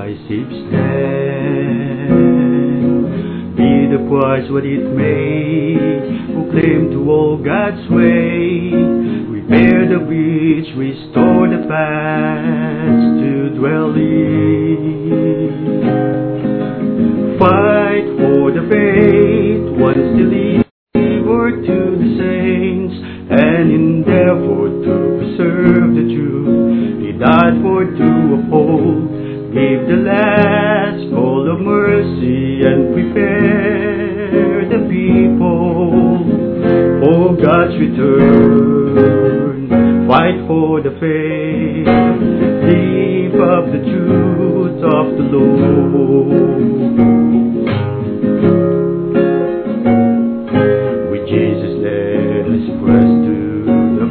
my ships stand. Be the price what it may, who claim to all God's way. Repair the breach, restore the past to dwell in. Fight for the faith, once delivered to the saints, and endeavor to preserve the truth He died for to uphold. Give the last call of mercy and prepare the people for God's return. Fight for the faith, live up the truth of the Lord. With Jesus let us press to the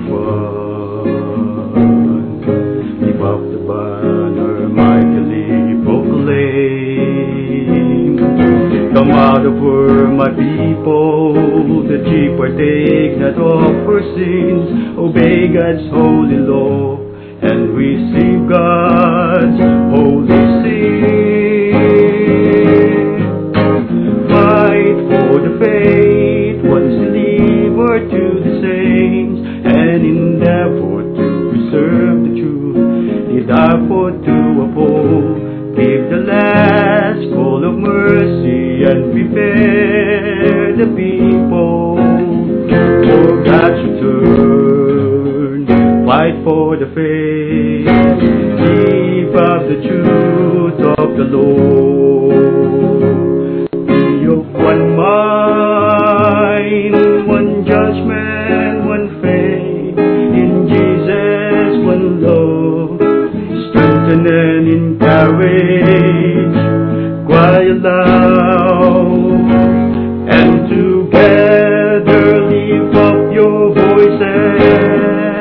front. Lift up the banner mightily proclaim. Come out of her, my people, that ye partake not of her sins. Obey God's holy law and receive God's holy seal. Fight for the faith, once delivered to the saints, and endeavor to preserve the truth He died for to uphold. Give the last call of mercy and prepare the people for God's return. Fight for the faith, live up the truth of the Lord. Be of one mind, one judgment, one faith, in Jesus one love, strengthen and encourage, cry aloud, and together lift up your voices.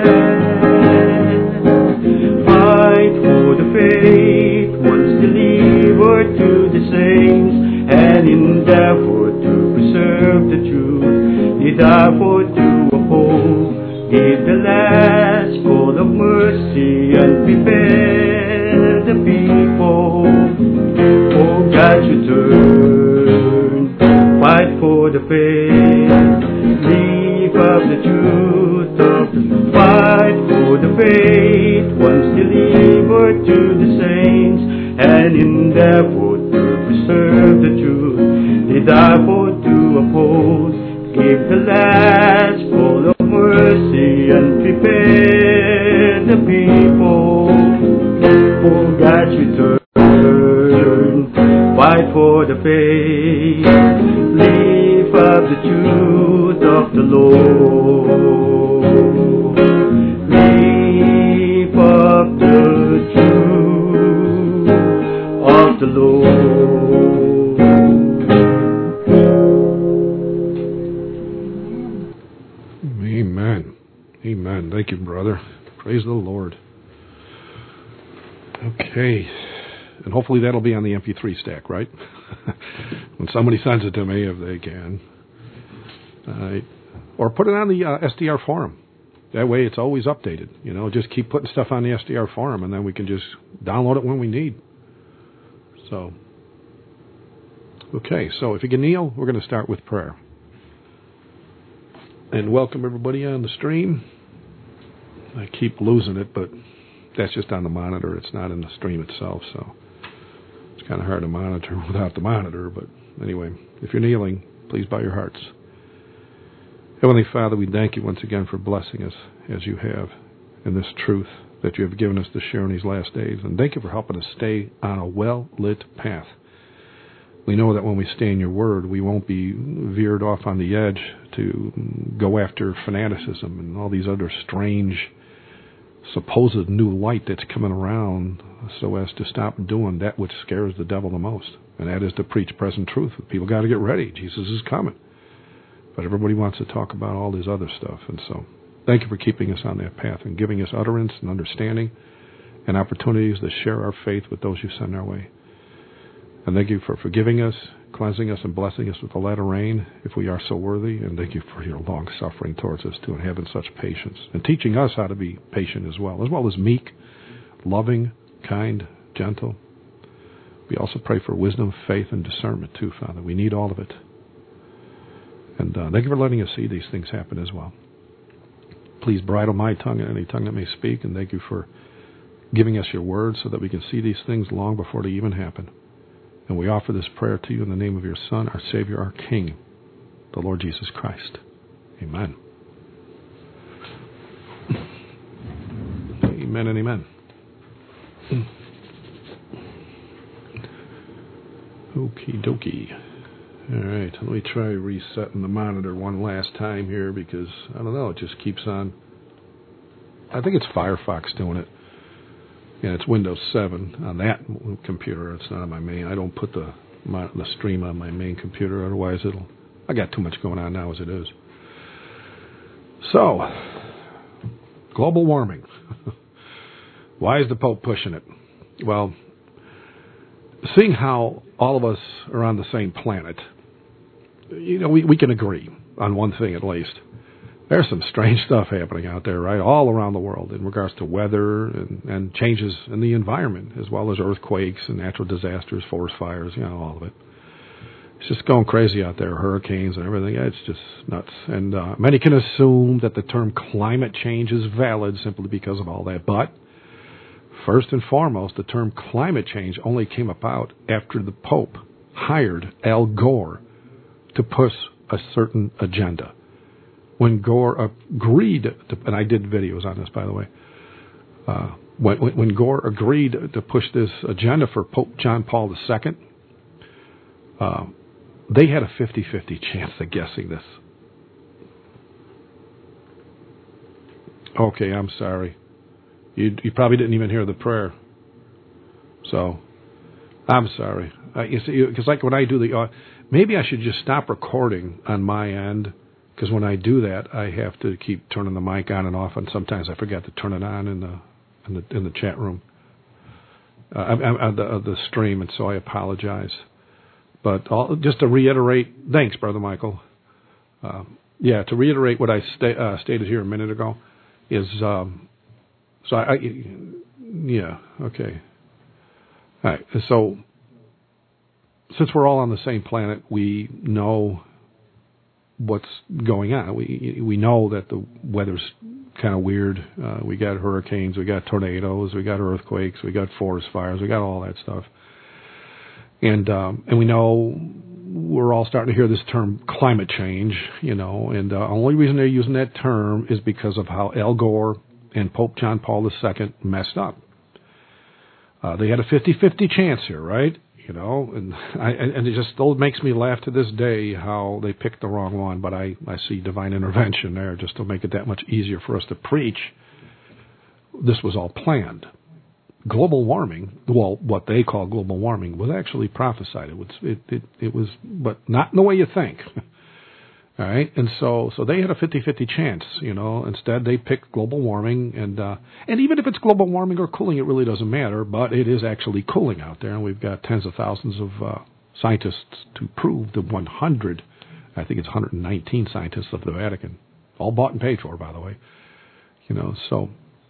Fight for the faith, once delivered to the saints, and endeavor to preserve the truth He died for to uphold. Give the last call of mercy and prepare the people for God's return. Fight for the faith, live up the truth of the fight for the faith, once delivered to the saints, and endeavor to preserve the truth He died for to uphold. Give the last call of mercy and prepare the people for God's return. Fight for the faith, live up the truth of the Lord. Live up the truth of the Lord. Amen. Amen. Thank you, brother. Praise the Lord. Okay. And hopefully that'll be on the MP3 stack, right? When somebody sends it to me, if they can. Or put it on the SDR forum. That way it's always updated. You know, just keep putting stuff on the SDR forum, and then we can just download it when we need. So, okay. So if you can kneel, we're going to start with prayer. And welcome everybody on the stream. I keep losing it, but that's just on the monitor. It's not in the stream itself, so it's kind of hard to monitor without the monitor. But anyway, if you're kneeling, please bow your hearts. Heavenly Father, we thank you once again for blessing us as you have in this truth that you have given us to share in these last days. And thank you for helping us stay on a well-lit path. We know that when we stay in your word, we won't be veered off on the edge to go after fanaticism and all these other strange supposed new light that's coming around, so as to stop doing that which scares the devil the most, and that is to preach present truth. People got to get ready. Jesus is coming. But everybody wants to talk about all this other stuff, and so thank you for keeping us on that path and giving us utterance and understanding and opportunities to share our faith with those you send our way. And thank you for forgiving us, cleansing us, and blessing us with the latter rain, if we are so worthy. And thank you for your long suffering towards us, too, and having such patience, and teaching us how to be patient as well as meek, loving, kind, gentle. We also pray for wisdom, faith, and discernment too, Father. We need all of it. And thank you for letting us see these things happen as well. Please bridle my tongue and any tongue that may speak, and thank you for giving us your word so that we can see these things long before they even happen. And we offer this prayer to you in the name of your Son, our Savior, our King, the Lord Jesus Christ. Amen. Amen and amen. Okie dokie. All right, let me try resetting the monitor one last time here because, I don't know, it just keeps on. I think it's Firefox doing it. Yeah, it's Windows 7 on that computer. It's not on my main. I don't put the stream on my main computer, otherwise I got too much going on now as it is. So, global warming. Why is the Pope pushing it? Well, seeing how all of us are on the same planet, we can agree on one thing at least. There's some strange stuff happening out there, right, all around the world in regards to weather and changes in the environment, as well as earthquakes and natural disasters, forest fires, all of it. It's just going crazy out there, hurricanes and everything. It's just nuts. And many can assume that the term climate change is valid simply because of all that. But first and foremost, the term climate change only came about after the Pope hired Al Gore to push a certain agenda. When Gore agreed to, and I did videos on this, by the way, when Gore agreed to push this agenda for Pope John Paul II, they had a 50-50 chance of guessing this. Okay, I'm sorry. You probably didn't even hear the prayer. So, I'm sorry. You see, because like when I do the, maybe I should just stop recording on my end, because when I do that, I have to keep turning the mic on and off, and sometimes I forget to turn it on in the chat room, the stream, and so I apologize. But just to reiterate, thanks, Brother Michael. To reiterate what I stated here a minute ago is, okay. All right, so since we're all on the same planet, we know what's going on. We know that the weather's kind of weird. We got hurricanes, we got tornadoes, we got earthquakes, we got forest fires, we got all that stuff. And we know we're all starting to hear this term climate change, and the only reason they're using that term is because of how Al Gore and Pope John Paul II messed up. They had a 50-50 chance here, right? And it just still makes me laugh to this day how they picked the wrong one, but I see divine intervention there just to make it that much easier for us to preach. This was all planned. Global warming, well, what they call global warming, was actually prophesied. It was, but not in the way you think. All right, and so they had a 50-50 chance, Instead, they picked global warming, and even if it's global warming or cooling, it really doesn't matter. But it is actually cooling out there, and we've got tens of thousands of scientists to prove the 100. I think it's 119 scientists of the Vatican, all bought and paid for, by the way. So.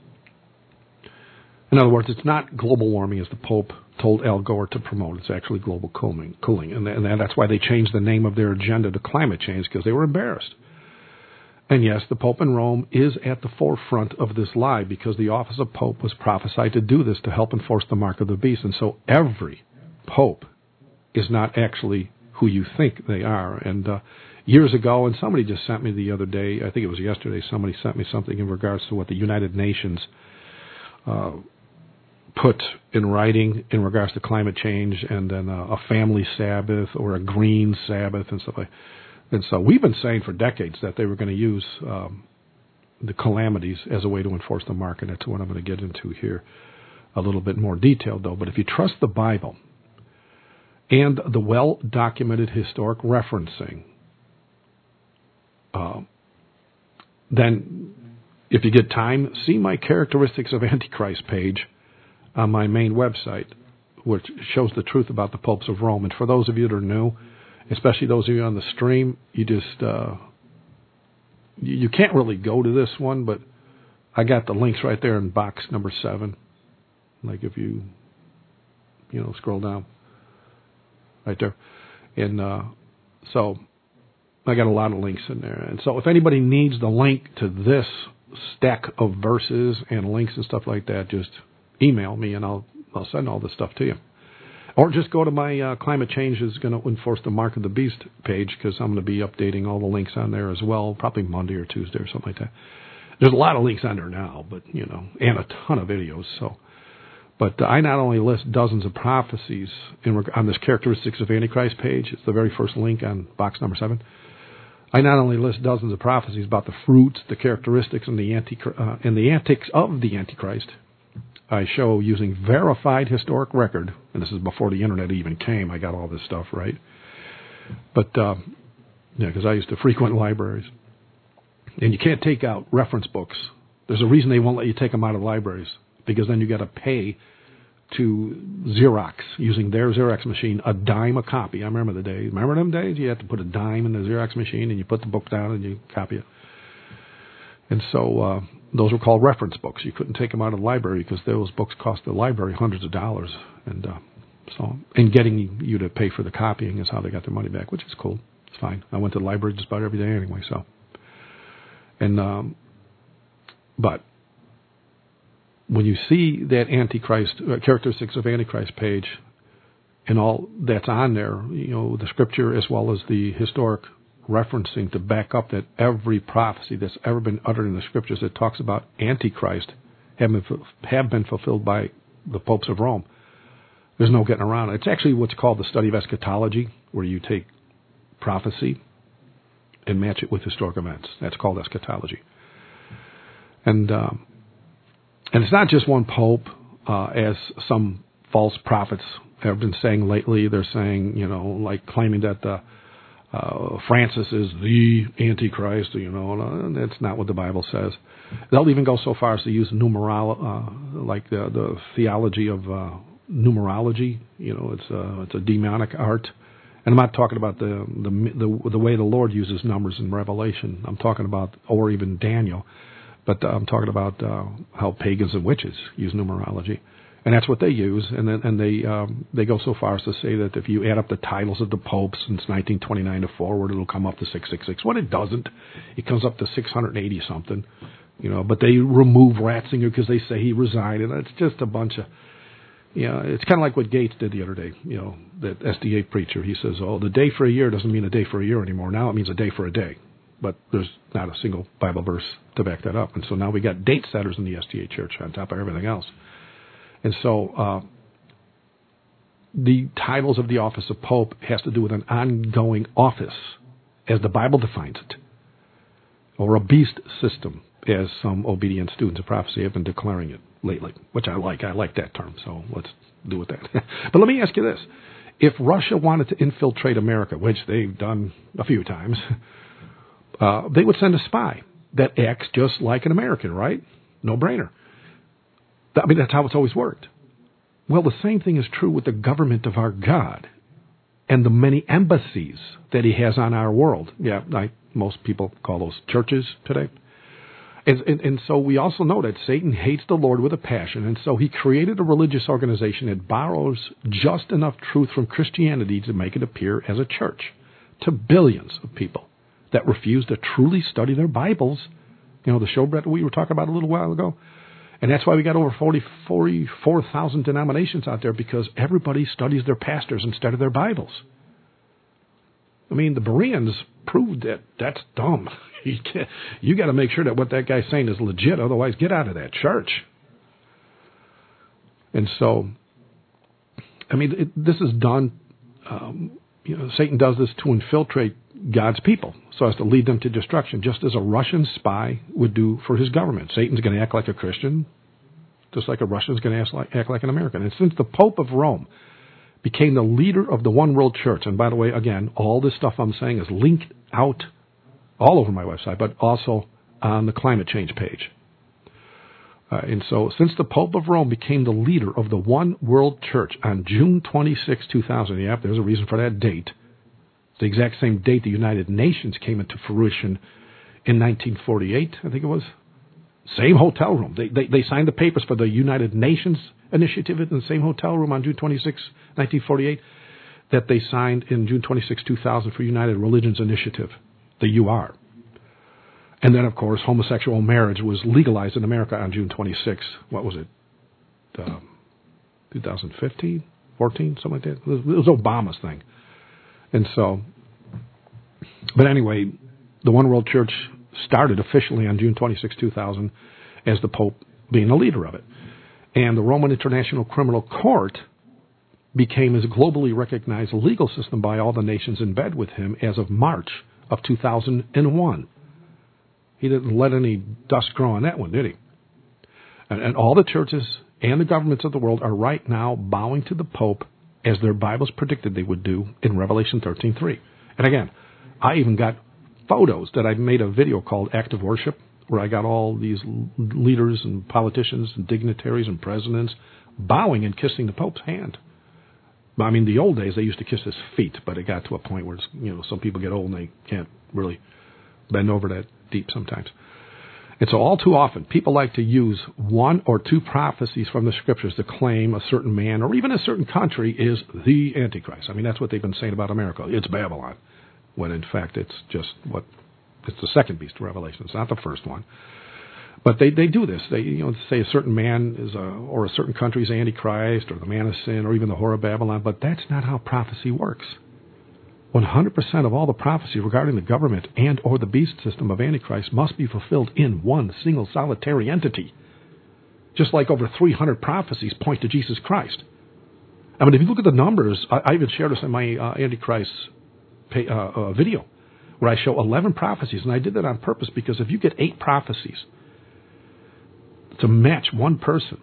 In other words, it's not global warming as the Pope told Al Gore to promote. It's actually global cooling. And that's why they changed the name of their agenda to climate change, because they were embarrassed. And yes, the Pope in Rome is at the forefront of this lie, because the office of Pope was prophesied to do this to help enforce the mark of the beast. And so every Pope is not actually who you think they are. And years ago, and somebody just sent me the other day, I think it was yesterday, somebody sent me something in regards to what the United Nations put in writing in regards to climate change, and then a family Sabbath or a green Sabbath and stuff like that. And so we've been saying for decades that they were going to use the calamities as a way to enforce the mark, and that's what I'm going to get into here a little bit more detailed, though. But if you trust the Bible and the well-documented historic referencing, then if you get time, see my Characteristics of Antichrist page on my main website, which shows the truth about the popes of Rome. And for those of you that are new, especially those of you on the stream, you just you can't really go to this one, but I got the links right there in box number 7. Like if you scroll down. right there. And so I got a lot of links in there. And so if anybody needs the link to this stack of verses and links and stuff like that, just email me and I'll send all this stuff to you. Or just go to my Climate Change is going to enforce the Mark of the Beast page, because I'm going to be updating all the links on there as well, probably Monday or Tuesday or something like that. There's a lot of links on there now, but and a ton of videos. So, but I not only list dozens of prophecies on this Characteristics of Antichrist page. It's the very first link on box number 7. I not only list dozens of prophecies about the fruits, the characteristics, and the antics of the Antichrist. I show using verified historic record, and this is before the internet even came. I got all this stuff right, but because I used to frequent libraries, and you can't take out reference books. There's a reason they won't let you take them out of libraries, because then you got to pay to Xerox using their Xerox machine a dime a copy. I remember the days. Remember them days? You had to put a dime in the Xerox machine, and you put the book down and you copy it. And so those were called reference books. You couldn't take them out of the library because those books cost the library hundreds of dollars. And getting you to pay for the copying is how they got their money back, which is cool. It's fine. I went to the library just about every day anyway. So, and but when you see that Antichrist Characteristics of Antichrist page and all that's on there, the scripture as well as the historic referencing to back up that every prophecy that's ever been uttered in the scriptures that talks about Antichrist have been fulfilled by the popes of Rome. There's no getting around it. It's actually what's called the study of eschatology, where you take prophecy and match it with historic events. That's called eschatology. And it's not just one pope, as some false prophets have been saying lately. They're saying, like claiming that Francis is the Antichrist, and that's not what the Bible says. They'll even go so far as to use like the theology of numerology. It's a demonic art. And I'm not talking about the way the Lord uses numbers in Revelation. I'm talking about, or even Daniel, but I'm talking about how pagans and witches use numerology. And that's what they use, and they go so far as to say that if you add up the titles of the popes since 1929 to forward, it'll come up to 666. When it doesn't, it comes up to 680 something, But they remove Ratzinger because they say he resigned, and it's just a bunch of, It's kind of like what Gates did the other day. That SDA preacher. He says, "Oh, the day for a year doesn't mean a day for a year anymore. Now it means a day for a day." But there's not a single Bible verse to back that up, and so now we got date setters in the SDA church on top of everything else. And so the titles of the office of Pope has to do with an ongoing office, as the Bible defines it, or a beast system, as some obedient students of prophecy have been declaring it lately, which I like. I like that term, so let's do with that. But let me ask you this. If Russia wanted to infiltrate America, which they've done a few times, they would send a spy that acts just like an American, right? No brainer. I mean, that's how it's always worked. Well, the same thing is true with the government of our God and the many embassies that he has on our world. Yeah, most people call those churches today. And so we also know that Satan hates the Lord with a passion, and so he created a religious organization that borrows just enough truth from Christianity to make it appear as a church to billions of people that refuse to truly study their Bibles. The showbread we were talking about a little while ago. And that's why we got over 44,000 denominations out there, because everybody studies their pastors instead of their Bibles. I mean, the Bereans proved that that's dumb. You got to make sure that what that guy's saying is legit, otherwise get out of that church. And so, I mean, this is done, Satan does this to infiltrate God's people so as to lead them to destruction, just as a Russian spy would do for his government. Satan's going to act like a Christian, just like a Russian's going to act like an American. And since the Pope of Rome became the leader of the one world church, and by the way, again, all this stuff I'm saying is linked out all over my website, but also on the climate change page. And so since the Pope of Rome became the leader of the one world church on June 26, 2000, there's a reason for that date. It's the exact same date the United Nations came into fruition in 1948, I think it was. Same hotel room. They signed the papers for the United Nations initiative in the same hotel room on June 26, 1948. that they signed in June 26, 2000 for United Religions Initiative, the UR. And then, of course, homosexual marriage was legalized in America on June 26, what was it, 2015, 14, something like that? It was Obama's thing. And so, but anyway, the One World Church started officially on June 26, 2000, as the Pope being the leader of it. And the Roman International Criminal Court became his globally recognized legal system by all the nations in bed with him as of March of 2001. He didn't let any dust grow on that one, did he? And all the churches and the governments of the world are right now bowing to the Pope as their Bibles predicted they would do in Revelation 13:3. And again, I even got photos that I made a video called Act of Worship, where I got all these leaders and politicians and dignitaries and presidents bowing and kissing the Pope's hand. I mean, the old days, they used to kiss his feet, but it got to a point where, some people get old and they can't really bend over that deep sometimes. And so all too often, people like to use one or two prophecies from the Scriptures to claim a certain man or even a certain country is the Antichrist. I mean, that's what they've been saying about America. It's Babylon, when in fact it's just it's the second beast of Revelation. It's not the first one. But they do this. They say a certain man is or a certain country is Antichrist or the man of sin or even the whore of Babylon. But that's not how prophecy works. 100% of all the prophecy regarding the government and or the beast system of Antichrist must be fulfilled in one single solitary entity. Just like over 300 prophecies point to Jesus Christ. I mean, if you look at the numbers, I even shared this in my Antichrist video, where I show 11 prophecies, and I did that on purpose because if you get 8 prophecies to match one person,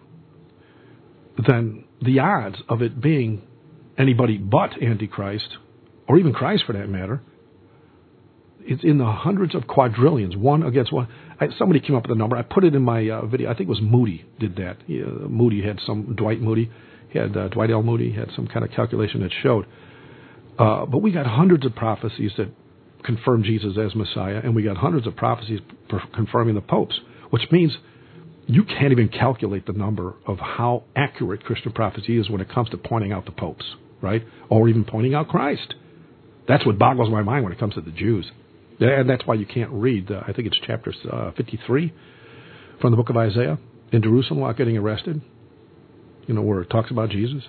then the odds of it being anybody but Antichrist, or even Christ for that matter, it's in the hundreds of quadrillions, one against one. Somebody came up with a number. I put it in my video. I think it was Moody did that. Moody had Dwight L. Moody had some kind of calculation that showed. But we got hundreds of prophecies that confirm Jesus as Messiah, and we got hundreds of prophecies confirming the popes, which means you can't even calculate the number of how accurate Christian prophecy is when it comes to pointing out the popes, right? Or even pointing out Christ. That's what boggles my mind when it comes to the Jews. And that's why you can't read, I think it's chapter 53 from the book of Isaiah, in Jerusalem while getting arrested, where it talks about Jesus.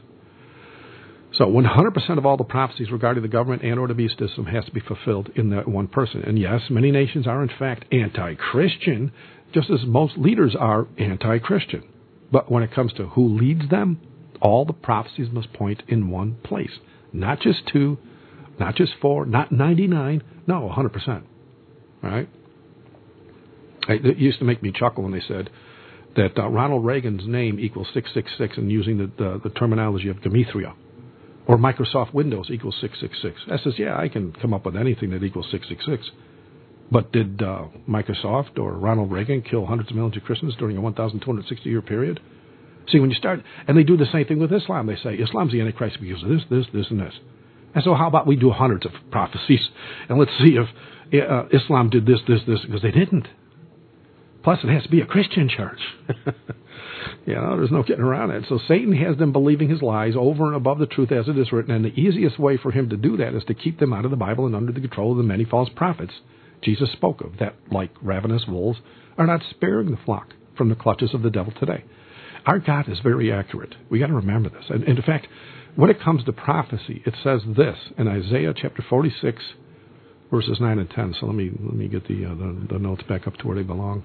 So 100% of all the prophecies regarding the government and or the beast system has to be fulfilled in that one person. And yes, many nations are in fact anti-Christian, just as most leaders are anti-Christian. But when it comes to who leads them, all the prophecies must point in one place. Not just 2, not just 4, not 99, no, 100%. All right? It used to make me chuckle when they said that Ronald Reagan's name equals 666 and using the terminology of Gematria. Or Microsoft Windows equals 666. I says, yeah, I can come up with anything that equals 666. But did Microsoft or Ronald Reagan kill hundreds of millions of Christians during a 1,260-year period? See, when you start, and they do the same thing with Islam. They say, Islam's the Antichrist because of this, and this. And so how about we do hundreds of prophecies, and let's see if Islam did this, because they didn't. Plus, it has to be a Christian church. There's no getting around it. So Satan has them believing his lies over and above the truth as it is written, and the easiest way for him to do that is to keep them out of the Bible and under the control of the many false prophets Jesus spoke of, that, like ravenous wolves, are not sparing the flock from the clutches of the devil today. Our God is very accurate. We got to remember this. And in fact, when it comes to prophecy, it says this in Isaiah chapter 46, verses 9 and 10. So let me get the notes back up to where they belong.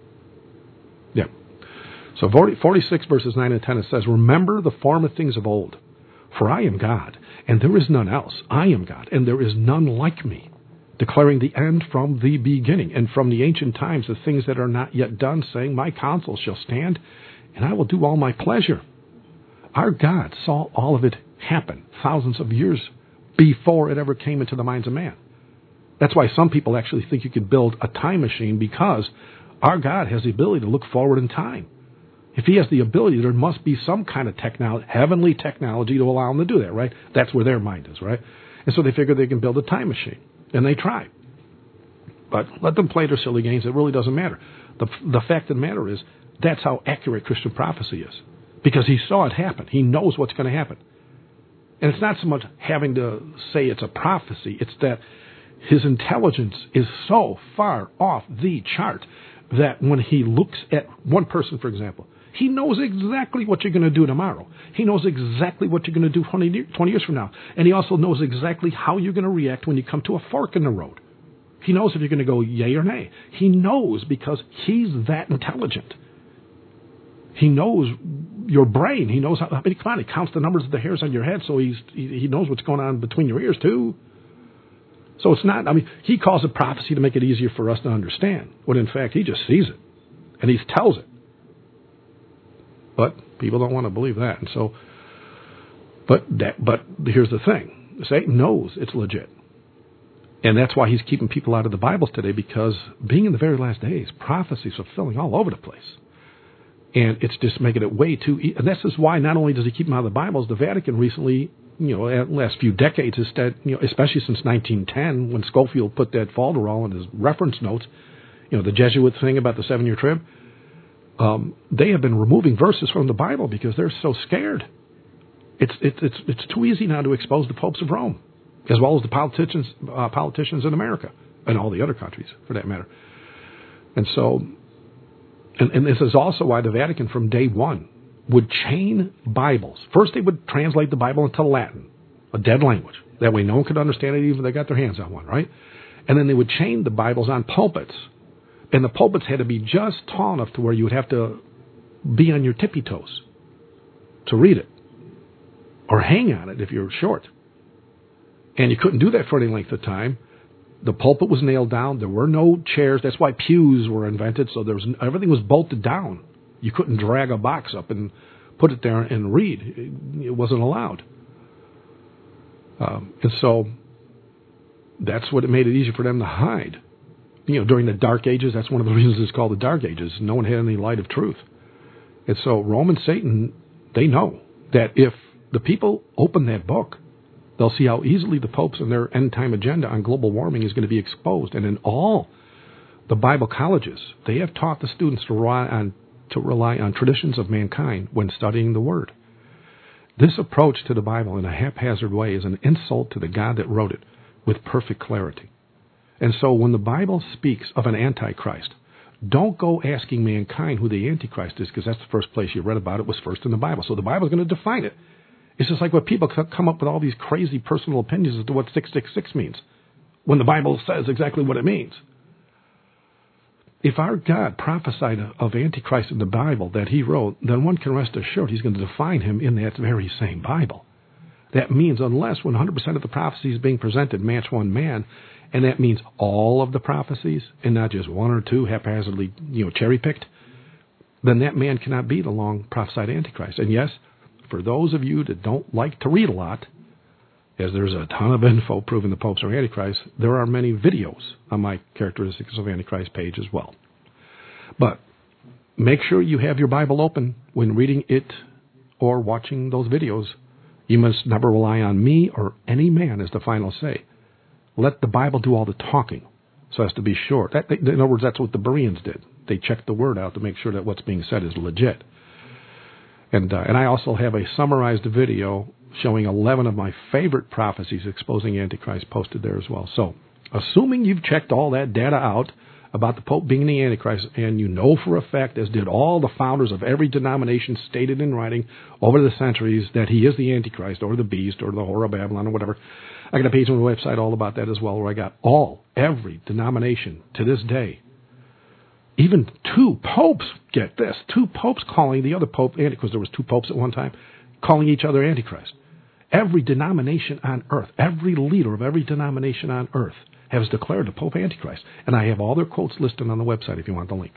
Yeah. So 46 verses 9 and 10, it says, "Remember the former things of old, for I am God, and there is none else. I am God, and there is none like me, declaring the end from the beginning, and from the ancient times the things that are not yet done, saying, my counsel shall stand, and I will do all my pleasure." Our God saw all of it happen thousands of years before it ever came into the minds of man. That's why some people actually think you could build a time machine, because our God has the ability to look forward in time. If he has the ability, there must be some kind of technology, heavenly technology, to allow him to do that, right? That's where their mind is, right? And so they figure they can build a time machine, and they try. But let them play their silly games. It really doesn't matter. The fact of the matter is, that's how accurate Christian prophecy is, because he saw it happen. He knows what's going to happen. And it's not so much having to say it's a prophecy. It's that his intelligence is so far off the chart that when he looks at one person, for example, he knows exactly what you're going to do tomorrow. He knows exactly what you're going to do 20 years from now. And he also knows exactly how you're going to react when you come to a fork in the road. He knows if you're going to go yay or nay. He knows because he's that intelligent. He knows your brain. He knows how many. Come on, he counts the numbers of the hairs on your head, so he knows what's going on between your ears too. So it's not. I mean, he calls it prophecy to make it easier for us to understand. When in fact he just sees it, and he tells it. But people don't want to believe that, and so. But here's the thing: Satan knows it's legit, and that's why he's keeping people out of the Bibles today. Because being in the very last days, prophecies are fulfilling all over the place. And it's just making it way too easy. And this is why not only does he keep them out of the Bibles, the Vatican recently, in the last few decades, instead, especially since 1910, when Scofield put that folderol in his reference notes, the Jesuit thing about the 7-year trib, they have been removing verses from the Bible because they're so scared. It's too easy now to expose the popes of Rome, as well as the politicians in America and all the other countries, for that matter. And so. And this is also why the Vatican, from day one, would chain Bibles. First, they would translate the Bible into Latin, a dead language. That way no one could understand it even if they got their hands on one, right? And then they would chain the Bibles on pulpits. And the pulpits had to be just tall enough to where you would have to be on your tippy toes to read it. Or hang on it if you're short. And you couldn't do that for any length of time. The pulpit was nailed down. There were no chairs. That's why pews were invented. So everything was bolted down. You couldn't drag a box up and put it there and read. It wasn't allowed. And so that's what it made it easier for them to hide. During the Dark Ages, that's one of the reasons it's called the Dark Ages. No one had any light of truth. And so Rome and Satan, they know that if the people open that book, they'll see how easily the popes and their end-time agenda on global warming is going to be exposed. And in all the Bible colleges, they have taught the students to rely on traditions of mankind when studying the Word. This approach to the Bible in a haphazard way is an insult to the God that wrote it with perfect clarity. And so when the Bible speaks of an Antichrist, don't go asking mankind who the Antichrist is, because that's the first place you read about it was first in the Bible. So the Bible is going to define it. It's just like when people come up with all these crazy personal opinions as to what 666 means, when the Bible says exactly what it means. If our God prophesied of Antichrist in the Bible that he wrote, then one can rest assured he's going to define him in that very same Bible. That means unless 100% of the prophecies being presented match one man, and that means all of the prophecies and not just one or two haphazardly cherry-picked, then that man cannot be the long prophesied Antichrist. And yes, for those of you that don't like to read a lot, as there's a ton of info proving the popes are Antichrist, there are many videos on my Characteristics of Antichrist page as well. But make sure you have your Bible open when reading it or watching those videos. You must never rely on me or any man as the final say. Let the Bible do all the talking so as to be sure. In other words, that's what the Bereans did. They checked the Word out to make sure that what's being said is legit. And I also have a summarized video showing 11 of my favorite prophecies exposing Antichrist posted there as well. So, assuming you've checked all that data out about the Pope being the Antichrist, and you know for a fact, as did all the founders of every denomination stated in writing over the centuries, that he is the Antichrist or the beast or the whore of Babylon or whatever, I got a page on the website all about that as well, where I got every denomination to this day. Even two popes, get this, two popes calling the other pope, because there was two popes at one time, calling each other Antichrist. Every denomination on earth, every leader of every denomination on earth has declared the Pope Antichrist. And I have all their quotes listed on the website if you want the link.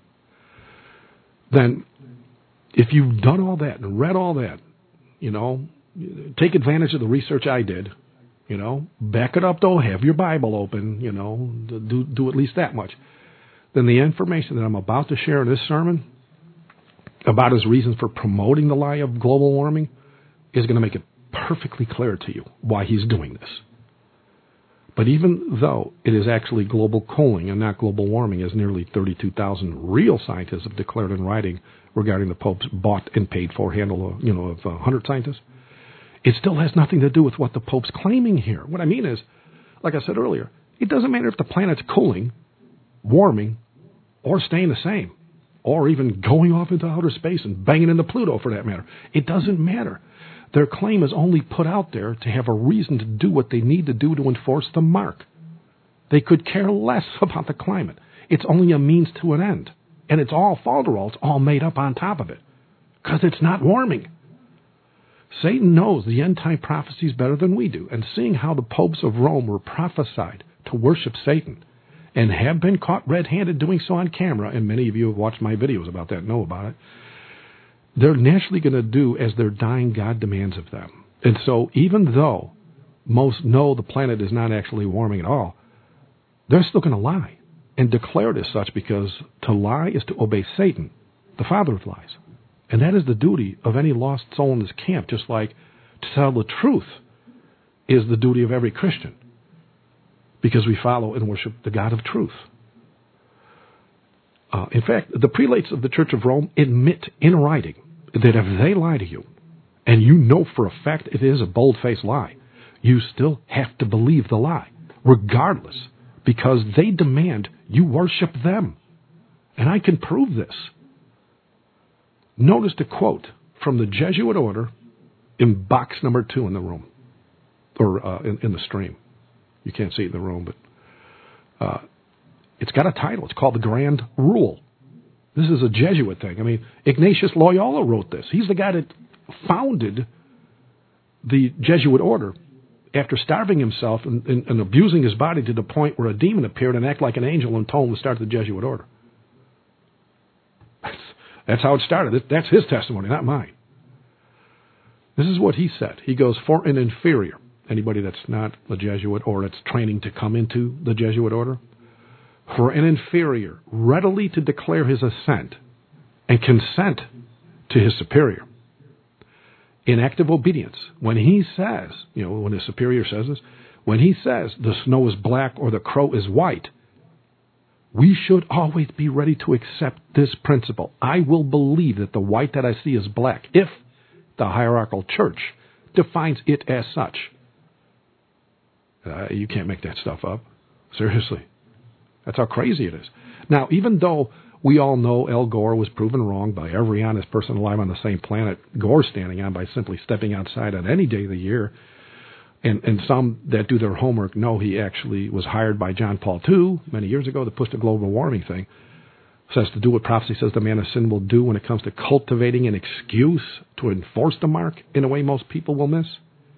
Then, if you've done all that and read all that, take advantage of the research I did. Back it up though, have your Bible open, do at least that much. Then the information that I'm about to share in this sermon about his reasons for promoting the lie of global warming is going to make it perfectly clear to you why he's doing this. But even though it is actually global cooling and not global warming, as nearly 32,000 real scientists have declared in writing regarding the Pope's bought and paid for handle of 100 scientists, It still has nothing to do with what the Pope's claiming here. What I mean is, like I said earlier, it doesn't matter if the planet's cooling, warming, or staying the same, or even going off into outer space and banging into Pluto for that matter. It doesn't matter. Their claim is only put out there to have a reason to do what they need to do to enforce the mark. They could care less about the climate. It's only a means to an end. And it's all falderall. It's all made up on top of it. Because it's not warming. Satan knows the end-time prophecies better than we do. And seeing how the popes of Rome were prophesied to worship Satan and have been caught red-handed doing so on camera, and many of you have watched my videos about that and know about it, they're naturally going to do as their dying God demands of them. And so even though most know the planet is not actually warming at all, they're still going to lie and declare it as such, because to lie is to obey Satan, the father of lies. And that is the duty of any lost soul in this camp, just like to tell the truth is the duty of every Christian, because we follow and worship the God of truth. In fact, the prelates of the Church of Rome admit in writing that if they lie to you, and you know for a fact it is a bold-faced lie, you still have to believe the lie, regardless, because they demand you worship them. And I can prove this. Notice the quote from the Jesuit order in box number 2 in the room, or in the stream. You can't see it in the room, but it's got a title. It's called the Grand Rule. This is a Jesuit thing. I mean, Ignatius Loyola wrote this. He's the guy that founded the Jesuit order after starving himself and abusing his body to the point where a demon appeared and acted like an angel and told him to start the Jesuit order. That's how it started. That's his testimony, not mine. This is what he said. He goes, for an inferior, anybody that's not a Jesuit or that's training to come into the Jesuit order, for an inferior readily to declare his assent and consent to his superior in active obedience, when he says, when his superior says this, when he says the snow is black or the crow is white, we should always be ready to accept this principle. I will believe that the white that I see is black if the hierarchical church defines it as such. You can't make that stuff up. Seriously. That's how crazy it is. Now, even though we all know Al Gore was proven wrong by every honest person alive on the same planet Gore's standing on by simply stepping outside on any day of the year, and some that do their homework know he actually was hired by John Paul II many years ago to push the global warming thing, says to do what prophecy says the man of sin will do when it comes to cultivating an excuse to enforce the mark in a way most people will miss.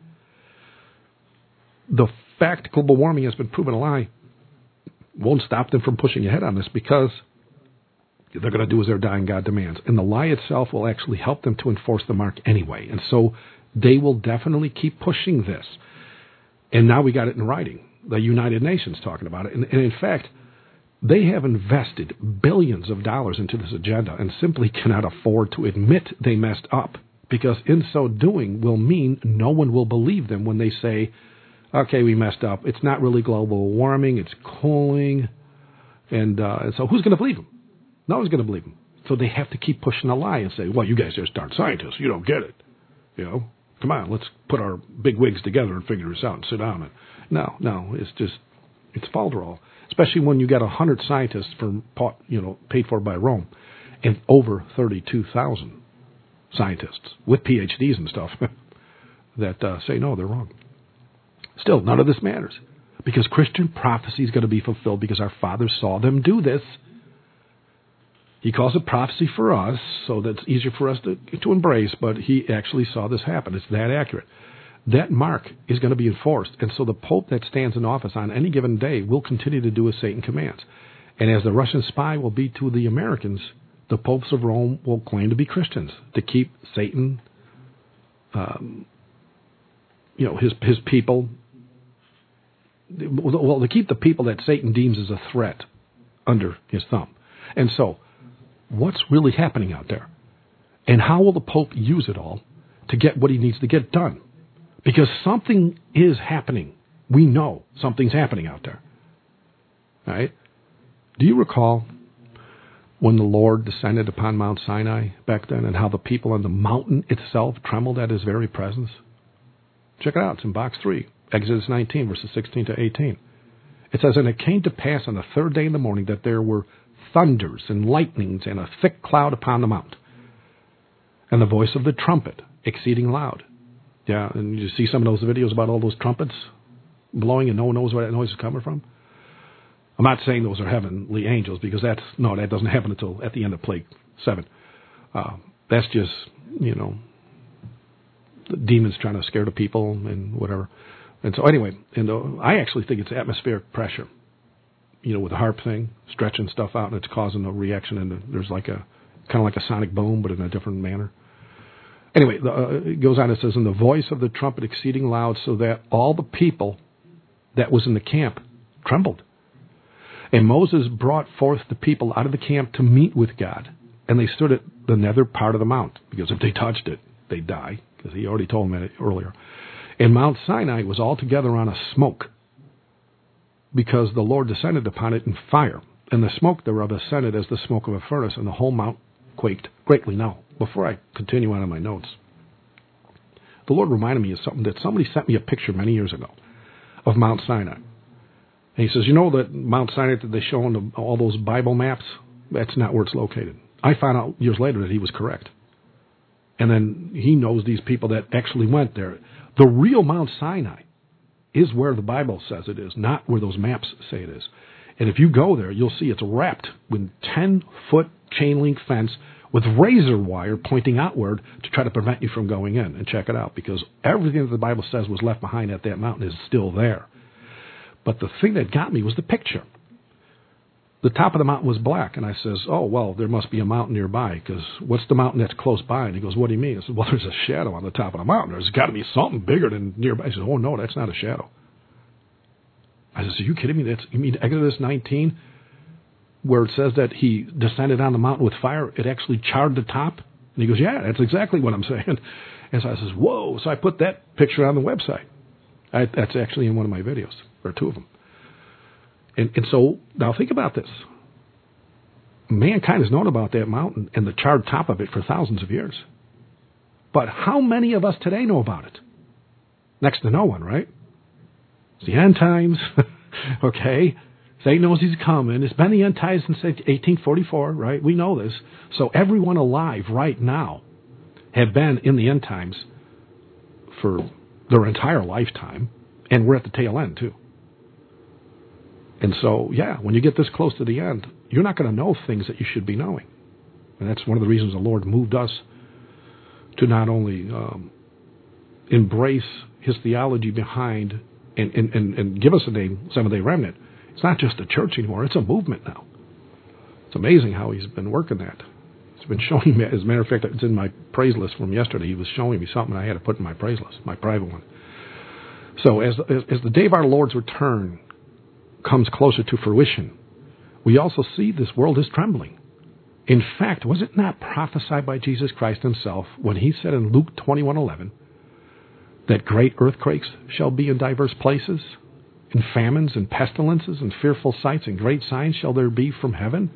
The fact global warming has been proven a lie won't stop them from pushing ahead on this, because they're going to do as their dying God demands. And the lie itself will actually help them to enforce the mark anyway. And so they will definitely keep pushing this. And now we got it in writing. The United Nations talking about it. And in fact, they have invested billions of dollars into this agenda and simply cannot afford to admit they messed up, because in so doing will mean no one will believe them when they say, okay, we messed up. It's not really global warming. It's cooling. And so who's going to believe them? No one's going to believe them. So they have to keep pushing the lie and say, well, you guys are darn scientists. You don't get it. Come on, let's put our big wigs together and figure this out and sit down. And no, it's falderall. Especially when you got 100 scientists paid for by Rome and over 32,000 scientists with PhDs and stuff that say, no, they're wrong. Still, none of this matters, because Christian prophecy is going to be fulfilled because our fathers saw them do this. He calls it prophecy for us, so that's easier for us to embrace, but he actually saw this happen. It's that accurate. That mark is going to be enforced, and so the Pope that stands in office on any given day will continue to do as Satan commands. And as the Russian spy will be to the Americans, the popes of Rome will claim to be Christians to keep Satan, his people, to keep the people that Satan deems as a threat under his thumb. And so, what's really happening out there? And how will the Pope use it all to get what he needs to get done? Because something is happening. We know something's happening out there. All right? Do you recall when the Lord descended upon Mount Sinai back then, and how the people on the mountain itself trembled at his very presence? Check it out. It's in box 3, Exodus 19, verses 16 to 18. It says, "And it came to pass on the third day in the morning that there were thunders and lightnings and a thick cloud upon the mount, and the voice of the trumpet exceeding loud." Yeah, and you see some of those videos about all those trumpets blowing and no one knows where that noise is coming from. I'm not saying those are heavenly angels, because that doesn't happen until at the end of Plague 7. That's just, the demons trying to scare the people and whatever. And so anyway, I actually think it's atmospheric pressure, with the harp thing, stretching stuff out, and it's causing a reaction, and there's like kind of like a sonic boom, but in a different manner. Anyway, it goes on, it says, "And the voice of the trumpet exceeding loud, so that all the people that was in the camp trembled. And Moses brought forth the people out of the camp to meet with God, and they stood at the nether part of the mount, because if they touched it, they'd die, because he already told them that earlier. And Mount Sinai was altogether on a smoke, because the Lord descended upon it in fire, and the smoke thereof ascended as the smoke of a furnace, and the whole mount quaked greatly." Now, before I continue on in my notes, the Lord reminded me of something that somebody sent me a picture many years ago of Mount Sinai. And he says, that Mount Sinai that they show on all those Bible maps, that's not where it's located. I found out years later that he was correct. And then he knows these people that actually went there. The real Mount Sinai is where the Bible says it is, not where those maps say it is. And if you go there, you'll see it's wrapped with 10-foot chain link fence with razor wire pointing outward to try to prevent you from going in. And check it out, because everything that the Bible says was left behind at that mountain is still there. But the thing that got me was the picture. The top of the mountain was black, and I says, "Oh, well, there must be a mountain nearby, because what's the mountain that's close by?" And he goes, "What do you mean?" I said, "Well, there's a shadow on the top of the mountain. There's got to be something bigger than nearby." He said, "Oh, no, that's not a shadow." I said, "Are you kidding me? You mean Exodus 19, where it says that he descended on the mountain with fire, it actually charred the top?" And he goes, "Yeah, that's exactly what I'm saying." And so I says, "Whoa." So I put that picture on the website. That's actually in one of my videos, or 2 of them. And so, now think about this. Mankind has known about that mountain and the charred top of it for thousands of years. But how many of us today know about it? Next to no one, right? It's the end times. Okay? Satan knows he's coming. It's been the end times since 1844, right? We know this. So everyone alive right now have been in the end times for their entire lifetime, and we're at the tail end too. And so, when you get this close to the end, you're not going to know things that you should be knowing. And that's one of the reasons the Lord moved us to not only embrace his theology behind and give us a name, Seventh-day Remnant. It's not just a church anymore. It's a movement now. It's amazing how he's been working that. He's been showing me, as a matter of fact, it's in my praise list from yesterday. He was showing me something I had to put in my praise list, my private one. So as the day of our Lord's return comes closer to fruition, we also see this world is trembling. In fact, was it not prophesied by Jesus Christ himself when he said in Luke 21:11 that great earthquakes shall be in diverse places, and famines and pestilences and fearful sights and great signs shall there be from heaven?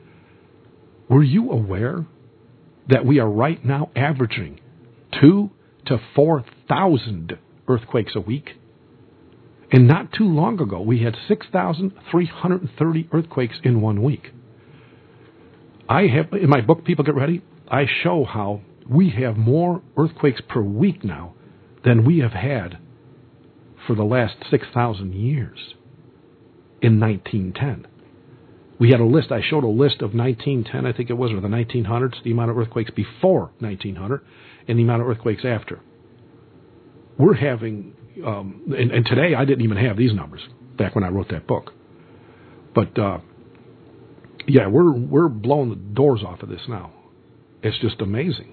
Were you aware that we are right now averaging 2,000 to 4,000 earthquakes a week? And not too long ago, we had 6,330 earthquakes in 1 week. I have, in my book, People Get Ready, I show how we have more earthquakes per week now than we have had for the last 6,000 years in 1910. We had a list, I showed a list of 1910, I think it was, or the 1900s, the amount of earthquakes before 1900, and the amount of earthquakes after. We're having... and today I didn't even have these numbers back when I wrote that book. But we're blowing the doors off of this now. It's just amazing.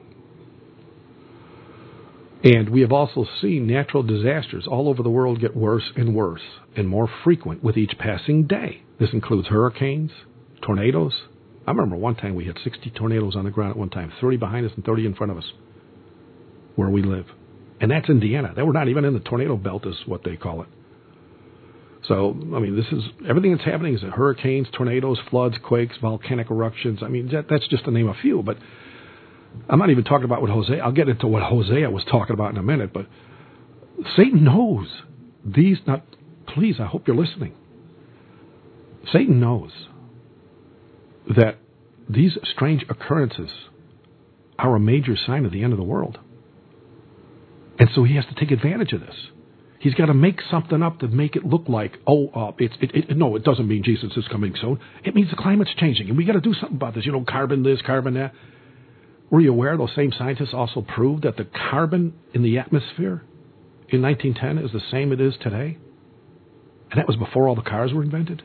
And we have also seen natural disasters all over the world get worse and worse and more frequent with each passing day. This includes hurricanes, tornadoes. I remember one time we had 60 tornadoes on the ground at one time, 30 behind us and 30 in front of us where we live. And that's Indiana. They were not even in the tornado belt is what they call it. So, I mean, this is everything that's happening is hurricanes, tornadoes, floods, quakes, volcanic eruptions. I mean, that's just to name a few. But I'm not even talking about what Hosea. I'll get into what Hosea was talking about in a minute. But Satan knows these, not, please, I hope you're listening. Satan knows that these strange occurrences are a major sign of the end of the world. And so he has to take advantage of this. He's got to make something up to make it look like, no, it doesn't mean Jesus is coming soon. It means the climate's changing, and we got to do something about this. Carbon this, carbon that. Were you aware those same scientists also proved that the carbon in the atmosphere in 1910 is the same it is today? And that was before all the cars were invented?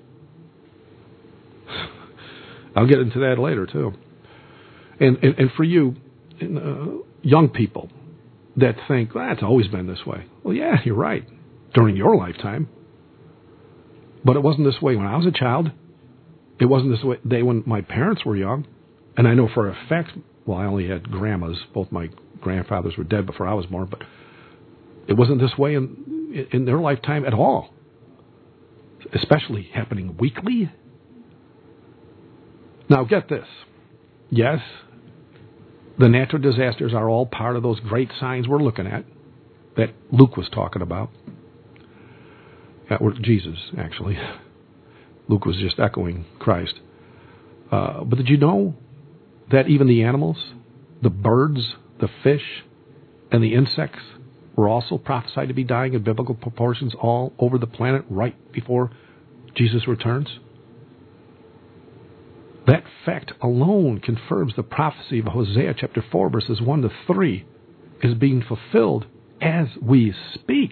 I'll get into that later, too. And for you, young people that think, well, it's always been this way. Well, yeah, you're right, during your lifetime. But it wasn't this way when I was a child. It wasn't this way when my parents were young. And I know for a fact, well, I only had grandmas. Both my grandfathers were dead before I was born. But it wasn't this way in their lifetime at all. Especially happening weekly. Now, get this. Yes, the natural disasters are all part of those great signs we're looking at that Luke was talking about. That were Jesus, actually. Luke was just echoing Christ. But did you know that even the animals, the birds, the fish, and the insects were also prophesied to be dying in biblical proportions all over the planet right before Jesus returns? That fact alone confirms the prophecy of Hosea chapter 4, verses 1 to 3 is being fulfilled as we speak.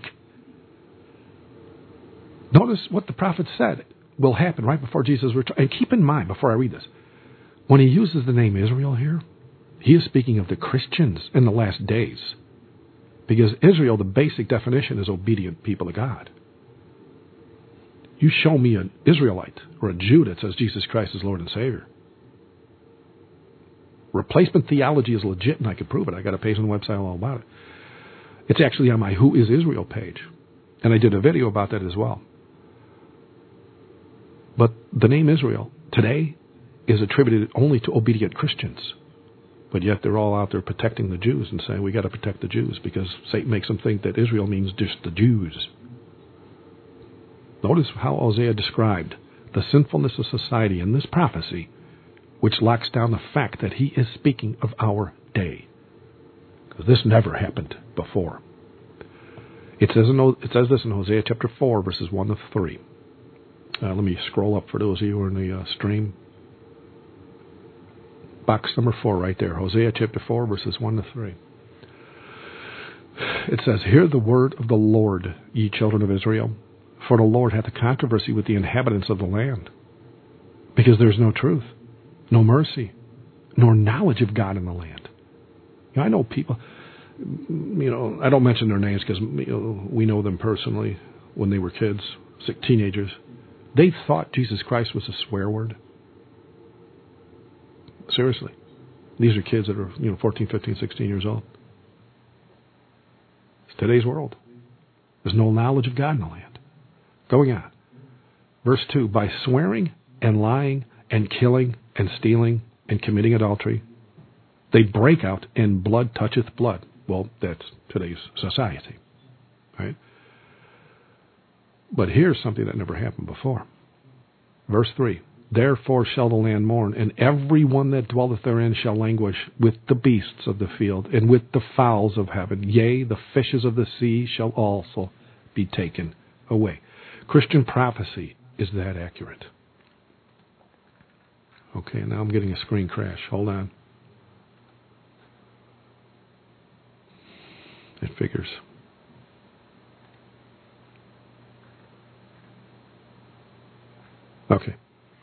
Notice what the prophet said will happen right before Jesus returns. And keep in mind, before I read this, when he uses the name Israel here, he is speaking of the Christians in the last days. Because Israel, the basic definition, is obedient people of God. You show me an Israelite or a Jew that says Jesus Christ is Lord and Savior. Replacement theology is legit, and I can prove it. I got a page on the website all about it. It's actually on my Who is Israel page. And I did a video about that as well. But the name Israel today is attributed only to obedient Christians. But yet they're all out there protecting the Jews and saying we got to protect the Jews because Satan makes them think that Israel means just the Jews. Notice how Hosea described the sinfulness of society in this prophecy, which locks down the fact that he is speaking of our day. Because this never happened before. It says this in Hosea chapter 4, verses 1 to 3. Let me scroll up for those of you who are in the stream. Box number 4 right there. Hosea chapter 4, verses 1 to 3. It says, "Hear the word of the Lord, ye children of Israel. For the Lord hath a controversy with the inhabitants of the land, because there is no truth, no mercy, nor knowledge of God in the land." I know people, I don't mention their names because we know them personally when they were kids, teenagers. They thought Jesus Christ was a swear word. Seriously. These are kids that are 14, 15, 16 years old. It's today's world. There's no knowledge of God in the land. Going on. Verse 2, "By swearing and lying and killing and stealing and committing adultery, they break out, and blood toucheth blood." Well, that's today's society. Right? But here's something that never happened before. Verse 3, "Therefore shall the land mourn, and every one that dwelleth therein shall languish with the beasts of the field, and with the fowls of heaven. Yea, the fishes of the sea shall also be taken away." Christian prophecy is that accurate. Okay, now I'm getting a screen crash. Hold on. It figures. Okay.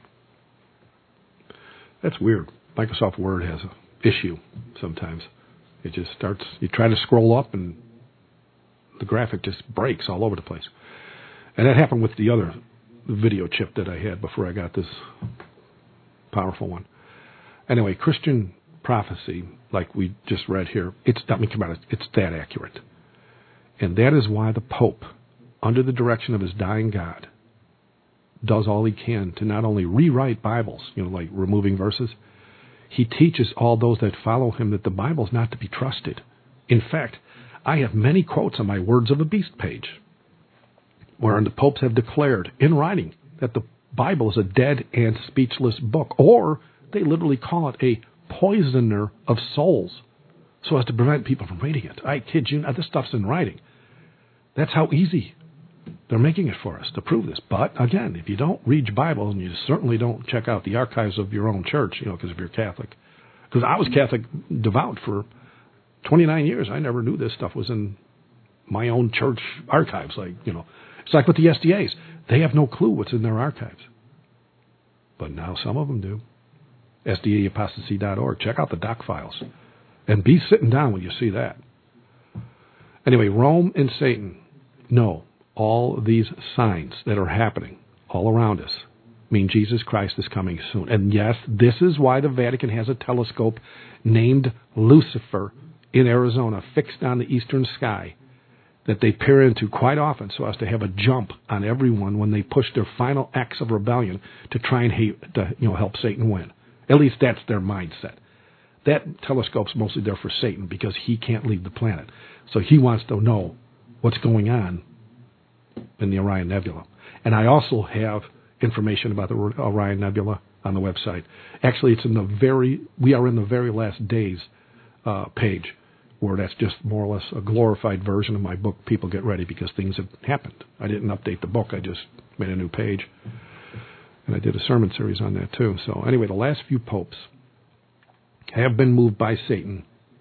That's weird. Microsoft Word has an issue sometimes. It just starts, you try to scroll up and the graphic just breaks all over the place. And that happened with the other video chip that I had before I got this powerful one. Anyway, Christian prophecy, like we just read here, it's that accurate. And that is why the Pope, under the direction of his dying God, does all he can to not only rewrite Bibles, like removing verses, he teaches all those that follow him that the Bible is not to be trusted. In fact, I have many quotes on my Words of a Beast page, wherein the popes have declared in writing that the Bible is a dead and speechless book, or they literally call it a poisoner of souls, so as to prevent people from reading it. I kid you not, this stuff's in writing. That's how easy they're making it for us to prove this. But again, if you don't read your Bible, and you certainly don't check out the archives of your own church, because if you're Catholic, because I was Catholic devout for 29 years, I never knew this stuff was in my own church archives. It's like with the SDAs. They have no clue what's in their archives. But now some of them do. SDAapostasy.org. Check out the doc files. And be sitting down when you see that. Anyway, Rome and Satan know all these signs that are happening all around us mean Jesus Christ is coming soon. And yes, this is why the Vatican has a telescope named Lucifer in Arizona fixed on the eastern sky that they peer into quite often so as to have a jump on everyone when they push their final acts of rebellion to try and help Satan win. At least that's their mindset. That telescope's mostly there for Satan because he can't leave the planet. So he wants to know what's going on in the Orion Nebula. And I also have information about the Orion Nebula on the website. Actually, we are in the very last days page, where that's just more or less a glorified version of my book, People Get Ready, because things have happened. I didn't update the book. I just made a new page. And I did a sermon series on that, too. So anyway, the last few popes have been moved by Satan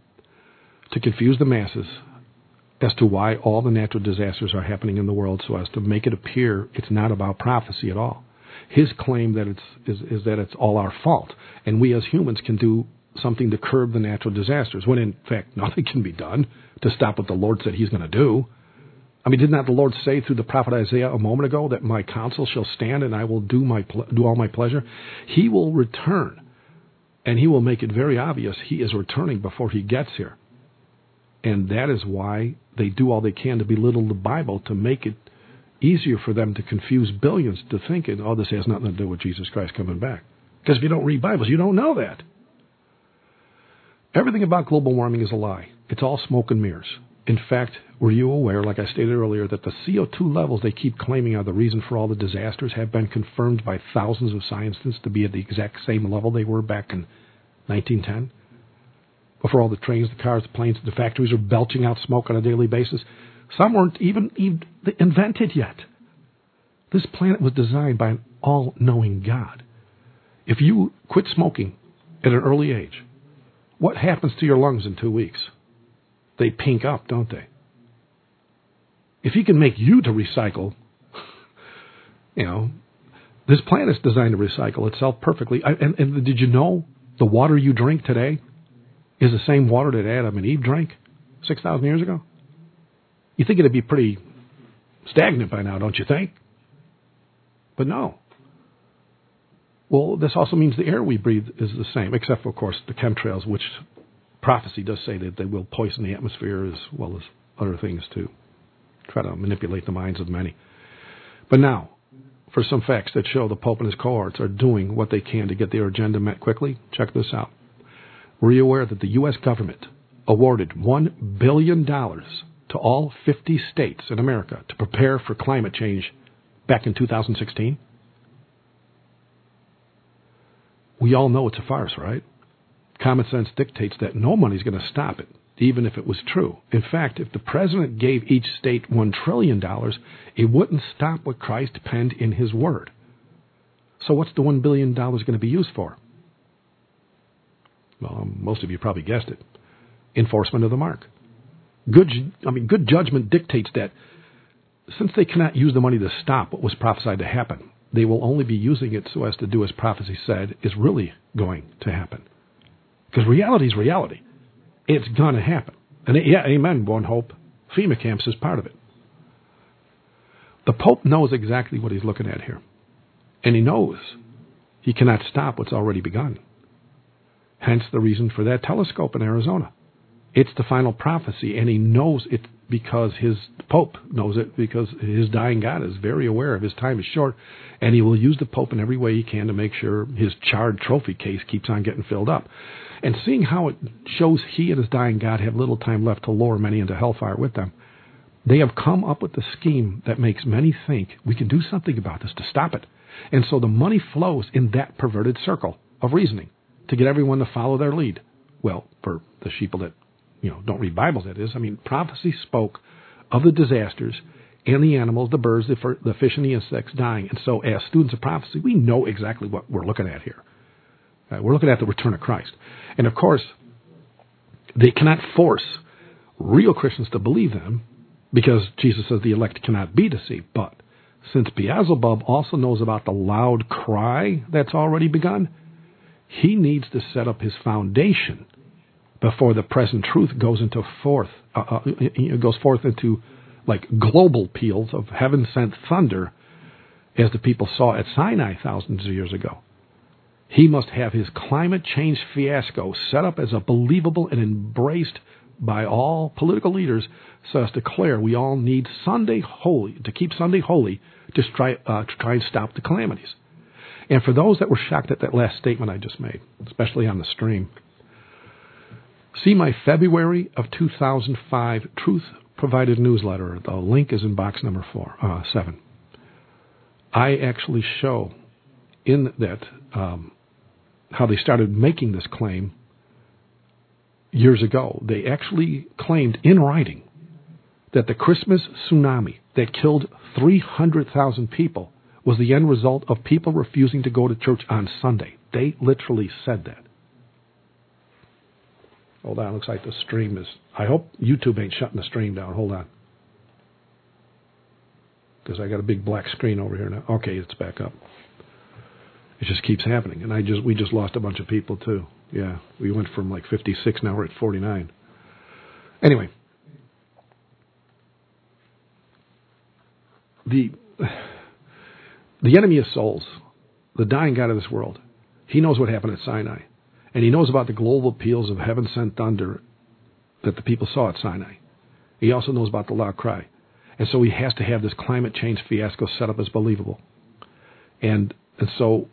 to confuse the masses as to why all the natural disasters are happening in the world, so as to make it appear it's not about prophecy at all. His claim that is that it's all our fault, and we as humans can do something to curb the natural disasters, when in fact nothing can be done to stop what the Lord said he's going to do. I mean, did not the Lord say through the prophet Isaiah a moment ago that my counsel shall stand and I will do all my pleasure? He will return, and he will make it very obvious he is returning before he gets here. And that is why they do all they can to belittle the Bible, to make it easier for them to confuse billions to thinking, this has nothing to do with Jesus Christ coming back. Because if you don't read Bibles, you don't know that. Everything about global warming is a lie. It's all smoke and mirrors. In fact, were you aware, like I stated earlier, that the CO2 levels they keep claiming are the reason for all the disasters have been confirmed by thousands of scientists to be at the exact same level they were back in 1910? Before all the trains, the cars, the planes, the factories are belching out smoke on a daily basis. Some weren't even invented yet. This planet was designed by an all-knowing God. If you quit smoking at an early age, what happens to your lungs in 2 weeks? They pink up, don't they? If he can make you to recycle, this planet's designed to recycle itself perfectly. And did you know the water you drink today is the same water that Adam and Eve drank 6,000 years ago? You think it'd be pretty stagnant by now, don't you think? But no. Well, this also means the air we breathe is the same, except for, of course, the chemtrails, which prophecy does say that they will poison the atmosphere as well as other things to try to manipulate the minds of many. But now, for some facts that show the Pope and his cohorts are doing what they can to get their agenda met quickly, check this out. Were you aware that the U.S. government awarded $1 billion to all 50 states in America to prepare for climate change back in 2016? We all know it's a farce, right? Common sense dictates that no money's going to stop it, even if it was true. In fact, if the president gave each state $1 trillion, it wouldn't stop what Christ penned in his word. So what's the $1 billion going to be used for? Well, most of you probably guessed it. Enforcement of the mark. Good judgment dictates that since they cannot use the money to stop what was prophesied to happen, they will only be using it so as to do as prophecy said is really going to happen. Because reality is reality. It's going to happen. And amen, One Hope. FEMA camps is part of it. The Pope knows exactly what he's looking at here. And he knows he cannot stop what's already begun. Hence the reason for that telescope in Arizona. It's the final prophecy, and he knows because the Pope knows it, because his dying God is very aware of his time is short, and he will use the Pope in every way he can to make sure his charred trophy case keeps on getting filled up. And seeing how it shows he and his dying God have little time left to lower many into hellfire with them, they have come up with a scheme that makes many think we can do something about this to stop it. And so the money flows in that perverted circle of reasoning to get everyone to follow their lead. Well, for the sheeple that don't read Bibles, that is. I mean, prophecy spoke of the disasters and the animals, the birds, the fish, and the insects dying. And so as students of prophecy, we know exactly what we're looking at here. We're looking at the return of Christ. And, of course, they cannot force real Christians to believe them because Jesus says the elect cannot be deceived. But since Beelzebub also knows about the loud cry that's already begun, he needs to set up his foundation before the present truth goes forth into like global peals of heaven-sent thunder as the people saw at Sinai thousands of years ago. He must have his climate change fiasco set up as a believable and embraced by all political leaders so as to declare we all need Sunday holy, to keep Sunday holy, to try and stop the calamities. And for those that were shocked at that last statement I just made, especially on the stream, see my February of 2005 Truth Provided newsletter. The link is in box number 7. I actually show in that how they started making this claim years ago. They actually claimed in writing that the Christmas tsunami that killed 300,000 people was the end result of people refusing to go to church on Sunday. They literally said that. Hold on, looks like the stream is... I hope YouTube ain't shutting the stream down. Hold on. Because I got a big black screen over here now. Okay, it's back up. It just keeps happening. And we just lost a bunch of people, too. Yeah, we went from like 56, now we're at 49. Anyway. The enemy of souls, the dying God of this world, he knows what happened at Sinai. And he knows about the global peals of heaven-sent thunder that the people saw at Sinai. He also knows about the loud cry. And so he has to have this climate change fiasco set up as believable. And so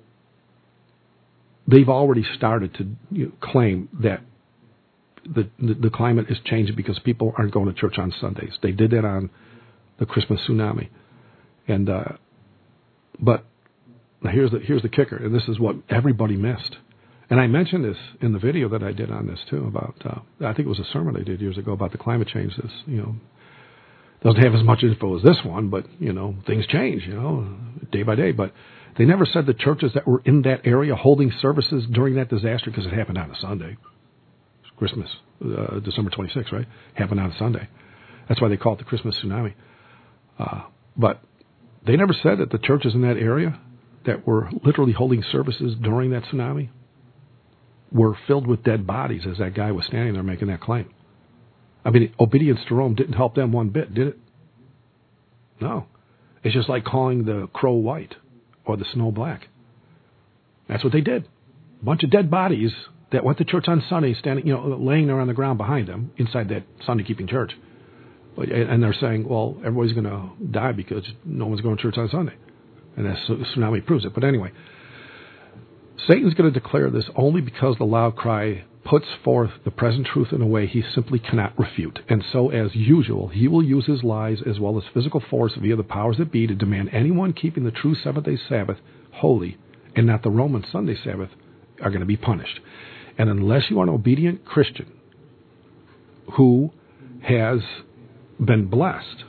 they've already started to claim that the climate is changing because people aren't going to church on Sundays. They did that on the Christmas tsunami. And but here's the kicker, and this is what everybody missed. And I mentioned this in the video that I did on this too about I think it was a sermon I did years ago about the climate change. This doesn't have as much info as this one, but things change day by day. But they never said the churches that were in that area holding services during that disaster, because it happened on a Sunday. Christmas, December 26th, right? Happened on a Sunday. That's why they call it the Christmas tsunami. But they never said that the churches in that area that were literally holding services during that tsunami were filled with dead bodies as that guy was standing there making that claim. I mean, obedience to Rome didn't help them one bit, did it? No. It's just like calling the crow white or the snow black. That's what they did. A bunch of dead bodies that went to church on Sunday, standing, laying there on the ground behind them inside that Sunday-keeping church. And they're saying, well, everybody's going to die because no one's going to church on Sunday. And that tsunami proves it. But anyway, Satan's going to declare this only because the loud cry puts forth the present truth in a way he simply cannot refute. And so, as usual, he will use his lies as well as physical force via the powers that be to demand anyone keeping the true seventh-day Sabbath holy and not the Roman Sunday Sabbath are going to be punished. And unless you are an obedient Christian who has been blessed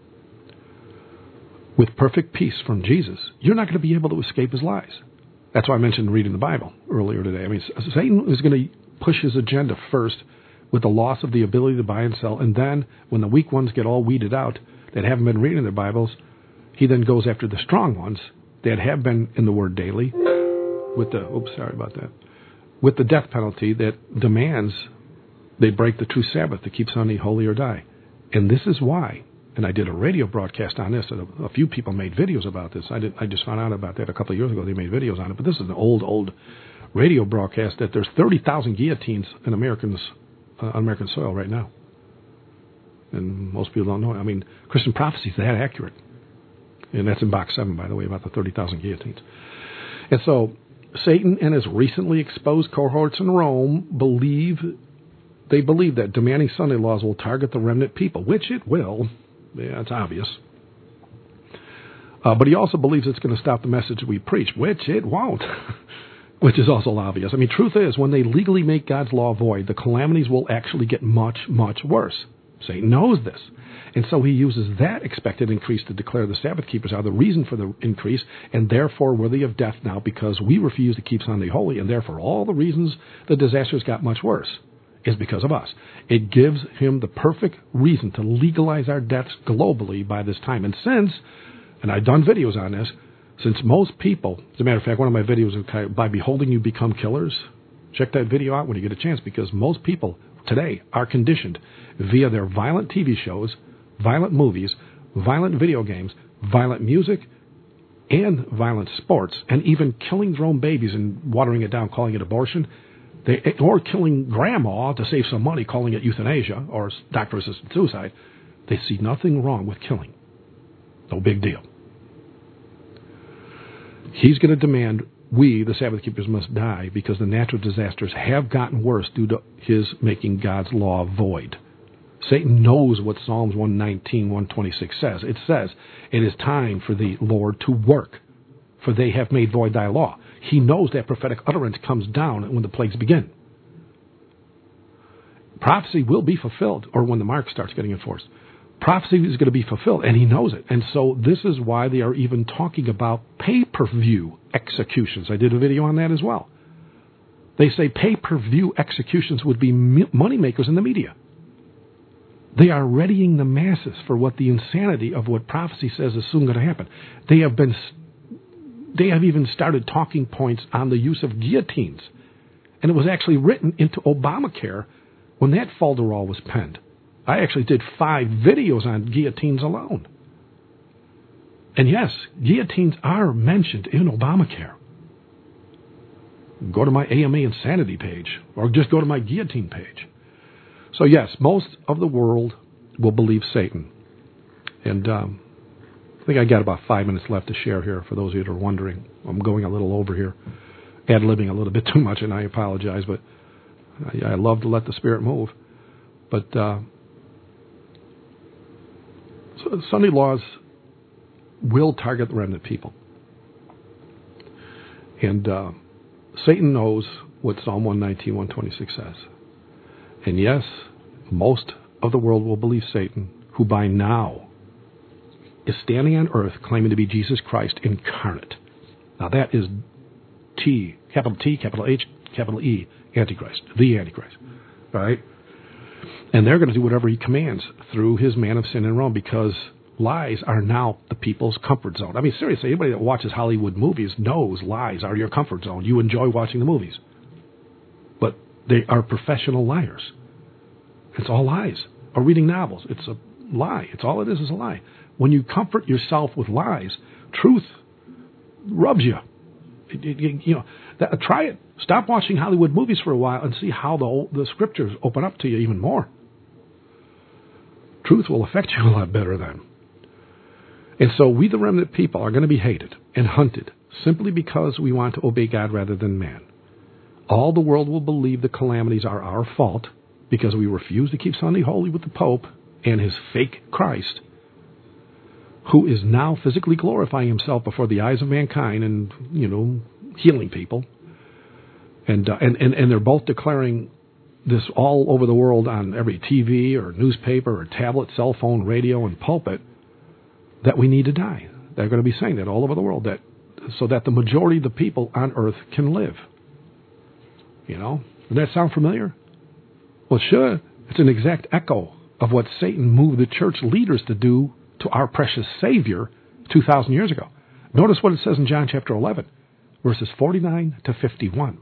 with perfect peace from Jesus, you're not going to be able to escape his lies. That's why I mentioned reading the Bible earlier today. I mean, Satan is going to push his agenda first with the loss of the ability to buy and sell, and then when the weak ones get all weeded out that haven't been reading their Bibles, he then goes after the strong ones that have been in the Word daily with the death penalty that demands they break the true Sabbath to keep Sunday holy or die. And this is why, and I did a radio broadcast on this, and a few people made videos about this. I just found out about that a couple of years ago. They made videos on it, but this is an old radio broadcast that there's 30,000 guillotines in American soil right now. And most people don't know it. I mean, Christian prophecy is that accurate. And that's in box 7, by the way, about the 30,000 guillotines. And so Satan and his recently exposed cohorts in Rome believe that demanding Sunday laws will target the remnant people, which it will. Yeah, it's obvious. But he also believes it's going to stop the message we preach, which it won't, which is also obvious. I mean, truth is, when they legally make God's law void, the calamities will actually get much, much worse. Satan knows this. And so he uses that expected increase to declare the Sabbath keepers are the reason for the increase and therefore worthy of death now because we refuse to keep Sunday holy, and therefore all the reasons the disasters got much worse is because of us. It gives him the perfect reason to legalize our deaths globally by this time. And since, and I've done videos on this, since most people, as a matter of fact, one of my videos is by beholding you become killers. Check that video out when you get a chance, because most people today are conditioned via their violent TV shows, violent movies, violent video games, violent music, and violent sports, and even killing their own babies and watering it down, calling it abortion, or killing grandma to save some money, calling it euthanasia or doctor-assisted suicide. They see nothing wrong with killing. No big deal. He's going to demand we, the Sabbath keepers, must die because the natural disasters have gotten worse due to his making God's law void. Satan knows what Psalms 119, 126 says. It says, it is time for the Lord to work, for they have made void thy law. He knows that prophetic utterance comes down when the plagues begin. Prophecy will be fulfilled, or when the mark starts getting enforced. Prophecy is going to be fulfilled, and he knows it. And so this is why they are even talking about pay-per-view executions. I did a video on that as well. They say pay-per-view executions would be moneymakers in the media. They are readying the masses for what the insanity of what prophecy says is soon going to happen. They have even started talking points on the use of guillotines. And it was actually written into Obamacare when that falderall was penned. I actually did 5 videos on guillotines alone. And yes, guillotines are mentioned in Obamacare. Go to my AMA Insanity page, or just go to my guillotine page. So yes, most of the world will believe Satan. And I think I got about 5 minutes left to share here for those of you that are wondering. I'm going a little over here, ad-libbing a little bit too much, and I apologize, but I love to let the Spirit move. But so Sunday laws will target the remnant people. And Satan knows what Psalm 119, 126 says. And yes, most of the world will believe Satan, who by now is standing on earth claiming to be Jesus Christ incarnate. Now that is T, capital H, capital E, Antichrist, the Antichrist. Right? And they're going to do whatever he commands through his man of sin in Rome, because lies are now the people's comfort zone. I mean, seriously, anybody that watches Hollywood movies knows lies are your comfort zone. You enjoy watching the movies. But they are professional liars. It's all lies. Or reading novels. It's a lie. It's all it is a lie. When you comfort yourself with lies, truth rubs you. Try it. Stop watching Hollywood movies for a while and see how the scriptures open up to you even more. Truth will affect you a lot better then. And so we, the remnant people, are going to be hated and hunted simply because we want to obey God rather than man. All the world will believe the calamities are our fault because we refuse to keep Sunday holy with the Pope and his fake Christ, who is now physically glorifying himself before the eyes of mankind and, healing people. And they're both declaring this all over the world on every TV or newspaper or tablet, cell phone, radio, and pulpit that we need to die. They're going to be saying that all over the world, so that the majority of the people on earth can live. Does that sound familiar? Well, sure. It's an exact echo of what Satan moved the church leaders to do to our precious Savior 2,000 years ago. Notice what it says in John chapter 11, verses 49 to 51.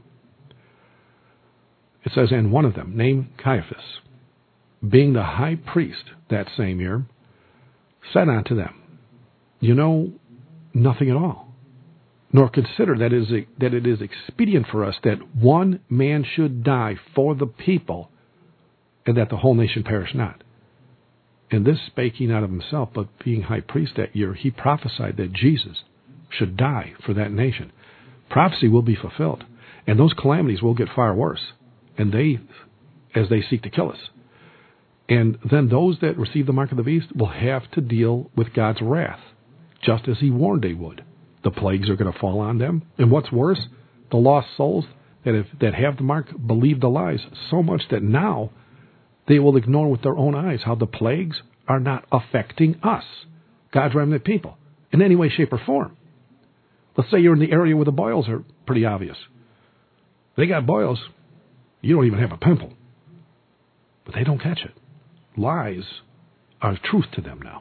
It says, and one of them, named Caiaphas, being the high priest that same year, said unto them, you know nothing at all, nor consider that it is expedient for us that one man should die for the people, and that the whole nation perish not. And this spake he not of himself, but being high priest that year, he prophesied that Jesus should die for that nation. Prophecy will be fulfilled, and those calamities will get far worse, and as they seek to kill us. And then those that receive the mark of the beast will have to deal with God's wrath, just as he warned they would. The plagues are going to fall on them. And what's worse, the lost souls that have the mark believe the lies so much that now they will ignore with their own eyes how the plagues are not affecting us, God's remnant people, in any way, shape, or form. Let's say you're in the area where the boils are pretty obvious. They got boils. You don't even have a pimple. But they don't catch it. Lies are truth to them now.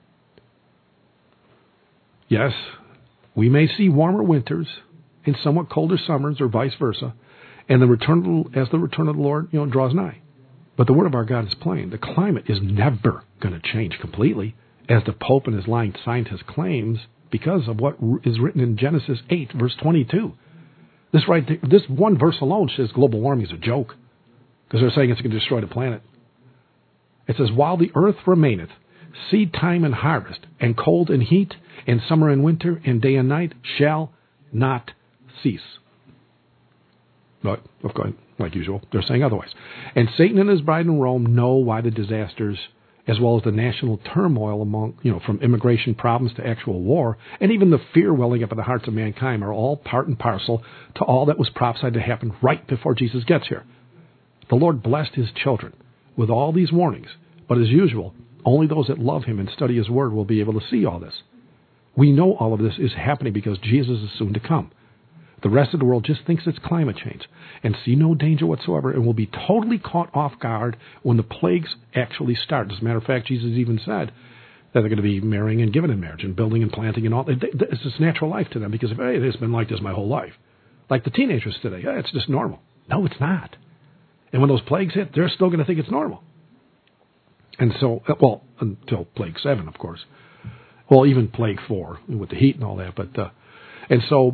Yes, we may see warmer winters and somewhat colder summers, or vice versa, and the return of the Lord, draws nigh. But the word of our God is plain. The climate is never going to change completely, as the Pope and his lying scientist claims, because of what is written in Genesis 8, verse 22. This one verse alone says global warming is a joke, because they're saying it's going to destroy the planet. It says, while the earth remaineth, seed time and harvest, and cold and heat, and summer and winter, and day and night shall not cease. But, of course, like usual, they're saying otherwise. And Satan and his bride in Rome know why the disasters, as well as the national turmoil from immigration problems to actual war, and even the fear welling up in the hearts of mankind, are all part and parcel to all that was prophesied to happen right before Jesus gets here. The Lord blessed his children with all these warnings, but as usual, only those that love him and study his word will be able to see all this. We know all of this is happening because Jesus is soon to come. The rest of the world just thinks it's climate change and see no danger whatsoever, and will be totally caught off guard when the plagues actually start. As a matter of fact, Jesus even said that they're going to be marrying and giving in marriage and building and planting and all. It's just natural life to them because, hey, it's been like this my whole life. Like the teenagers today, hey, it's just normal. No, it's not. And when those plagues hit, they're still going to think it's normal. And so, until plague 7, of course. Well, even plague 4 with the heat and all that. And so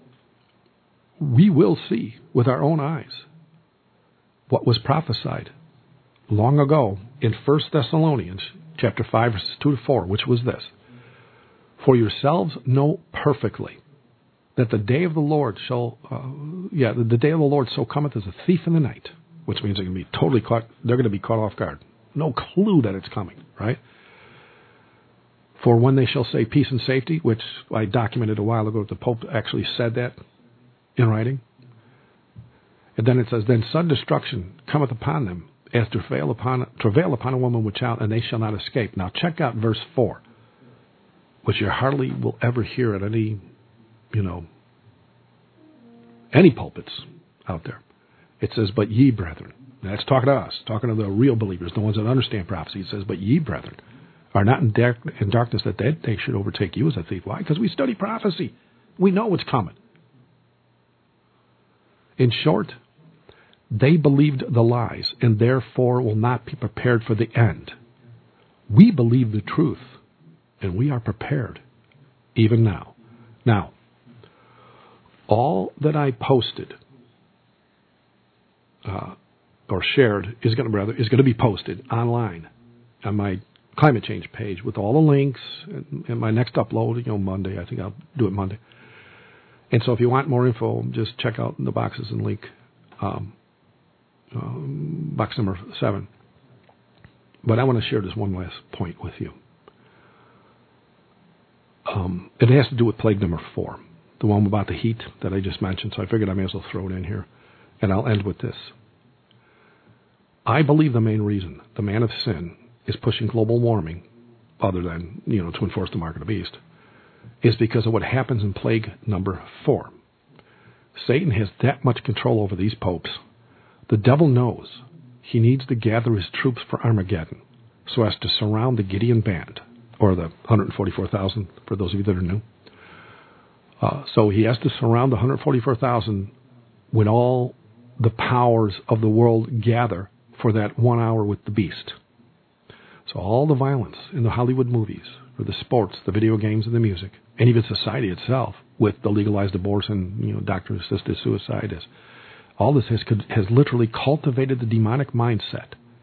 we will see with our own eyes what was prophesied long ago in 1 Thessalonians chapter 5, verses 2 to 4, which was this. For yourselves know perfectly that the day of the Lord the day of the Lord so cometh as a thief in the night, which means they're going to be totally caught. They're going to be caught off guard. No clue that it's coming, right? For when they shall say peace and safety, which I documented a while ago, the Pope actually said that in writing. And then it says, then sudden destruction cometh upon them, as travail upon a woman with child, and they shall not escape. Now check out verse 4, which you hardly will ever hear at any pulpits out there. It says, but ye, brethren. That's talking to us, talking to the real believers, the ones that understand prophecy. It says, but ye, brethren, are not in darkness that day should overtake you as a thief. Why? Because we study prophecy. We know what's coming. In short, they believed the lies and therefore will not be prepared for the end. We believe the truth and we are prepared even now. Now, all that I posted or shared is going to be posted online on my climate change page with all the links and my next upload, Monday. I think I'll do it Monday. And so if you want more info, just check out the boxes and link box number 7. But I want to share this one last point with you. It has to do with plague number 4, the one about the heat that I just mentioned. So I figured I may as well throw it in here. And I'll end with this. I believe the main reason the man of sin is pushing global warming, other than, to enforce the mark of the beast, is because of what happens in plague number 4. Satan has that much control over these popes. The devil knows he needs to gather his troops for Armageddon so as to surround the Gideon band, or the 144,000, for those of you that are new. So he has to surround the 144,000 when all the powers of the world gather for that 1 hour with the beast. So all the violence in the Hollywood movies, or the sports, the video games, and the music, and even society itself, with the legalized abortion, doctor-assisted suicide, all this has literally cultivated the demonic mindset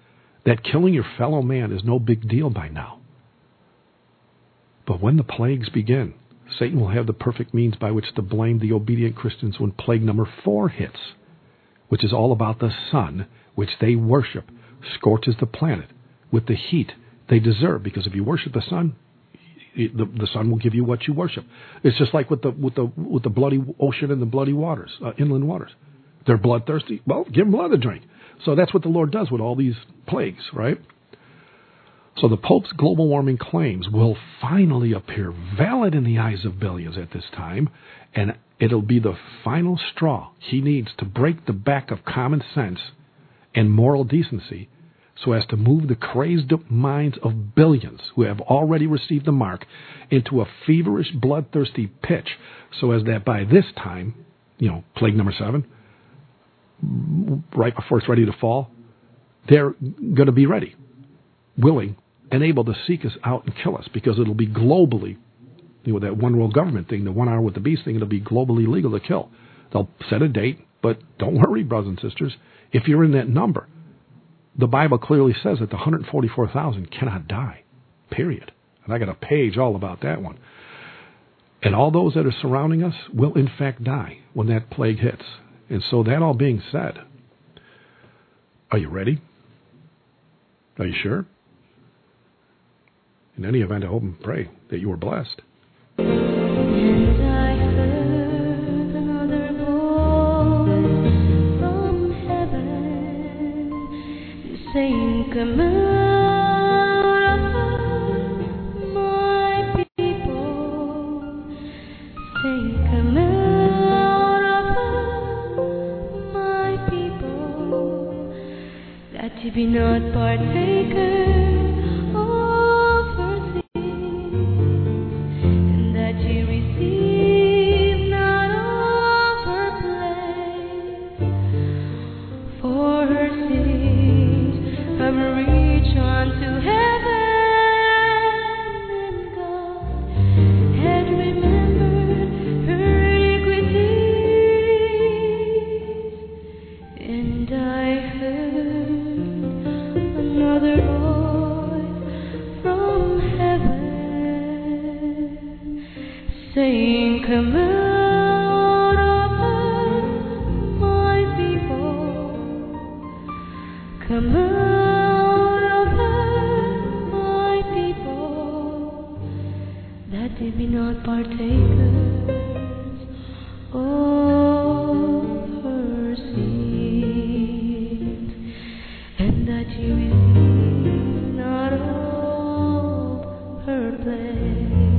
that killing your fellow man is no big deal by now. But when the plagues begin, Satan will have the perfect means by which to blame the obedient Christians when plague number 4 hits, which is all about the sun, which they worship, scorches the planet with the heat they deserve. Because if you worship the sun, the sun will give you what you worship. It's just like with the bloody ocean and the bloody waters, inland waters. They're bloodthirsty. Well, give them blood to drink. So that's what the Lord does with all these plagues, right? So the Pope's global warming claims will finally appear valid in the eyes of billions at this time, and it'll be the final straw he needs to break the back of common sense and moral decency so as to move the crazed minds of billions who have already received the mark into a feverish, bloodthirsty pitch so as that by this time, plague number 7, right before it's ready to fall, they're going to be ready, willing, and able to seek us out and kill us, because it'll be globally, that one world government thing, the 1 hour with the beast thing, it'll be globally legal to kill. They'll set a date, but don't worry, brothers and sisters, if you're in that number, the Bible clearly says that the 144,000 cannot die, period. And I got a page all about that one. And all those that are surrounding us will in fact die when that plague hits. And so that all being said, are you ready? Are you sure? In any event, I hope and pray that you are blessed. And I heard another voice from heaven saying, "Come out of my people," saying, "Come out of my people, that ye be not partakers saying, "Come out of my people, come out of my people, that they be not partakers of her sins, and that you receive not all her plagues."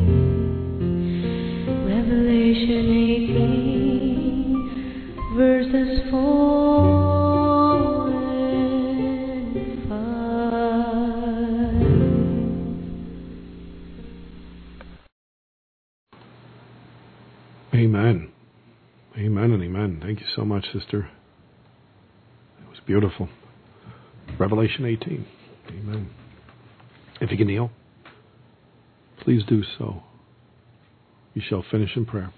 Revelation 18, verses 4 and 5. Amen. Amen and amen. Thank you so much, sister. It was beautiful. Revelation 18. Amen. If you can kneel, please do so. You shall finish in prayer.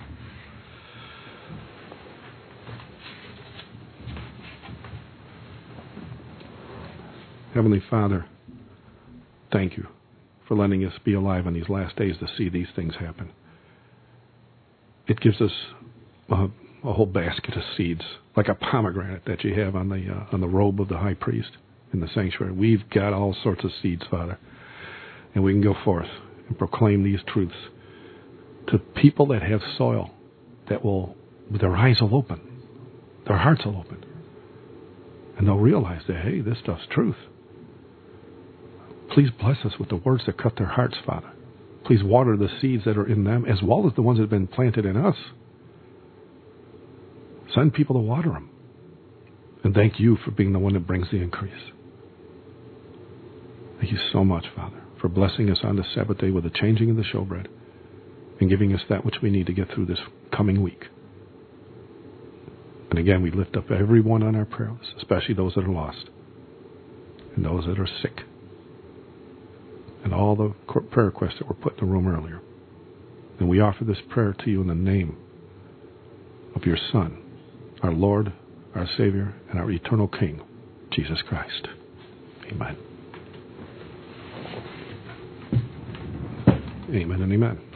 Heavenly Father, thank you for letting us be alive in these last days to see these things happen. It gives us a whole basket of seeds, like a pomegranate that you have on the robe of the high priest in the sanctuary. We've got all sorts of seeds, Father, and we can go forth and proclaim these truths to people that have soil that will, their eyes will open, their hearts will open, and they'll realize that, hey, this stuff's truth. Please bless us with the words that cut their hearts, Father. Please water the seeds that are in them as well as the ones that have been planted in us. Send people to water them. And thank you for being the one that brings the increase. Thank you so much, Father, for blessing us on the Sabbath day with the changing of the showbread and giving us that which we need to get through this coming week. And again, we lift up everyone on our prayer list, especially those that are lost and those that are sick, and all the prayer requests that were put in the room earlier. And we offer this prayer to you in the name of your Son, our Lord, our Savior, and our eternal King, Jesus Christ. Amen. Amen and amen.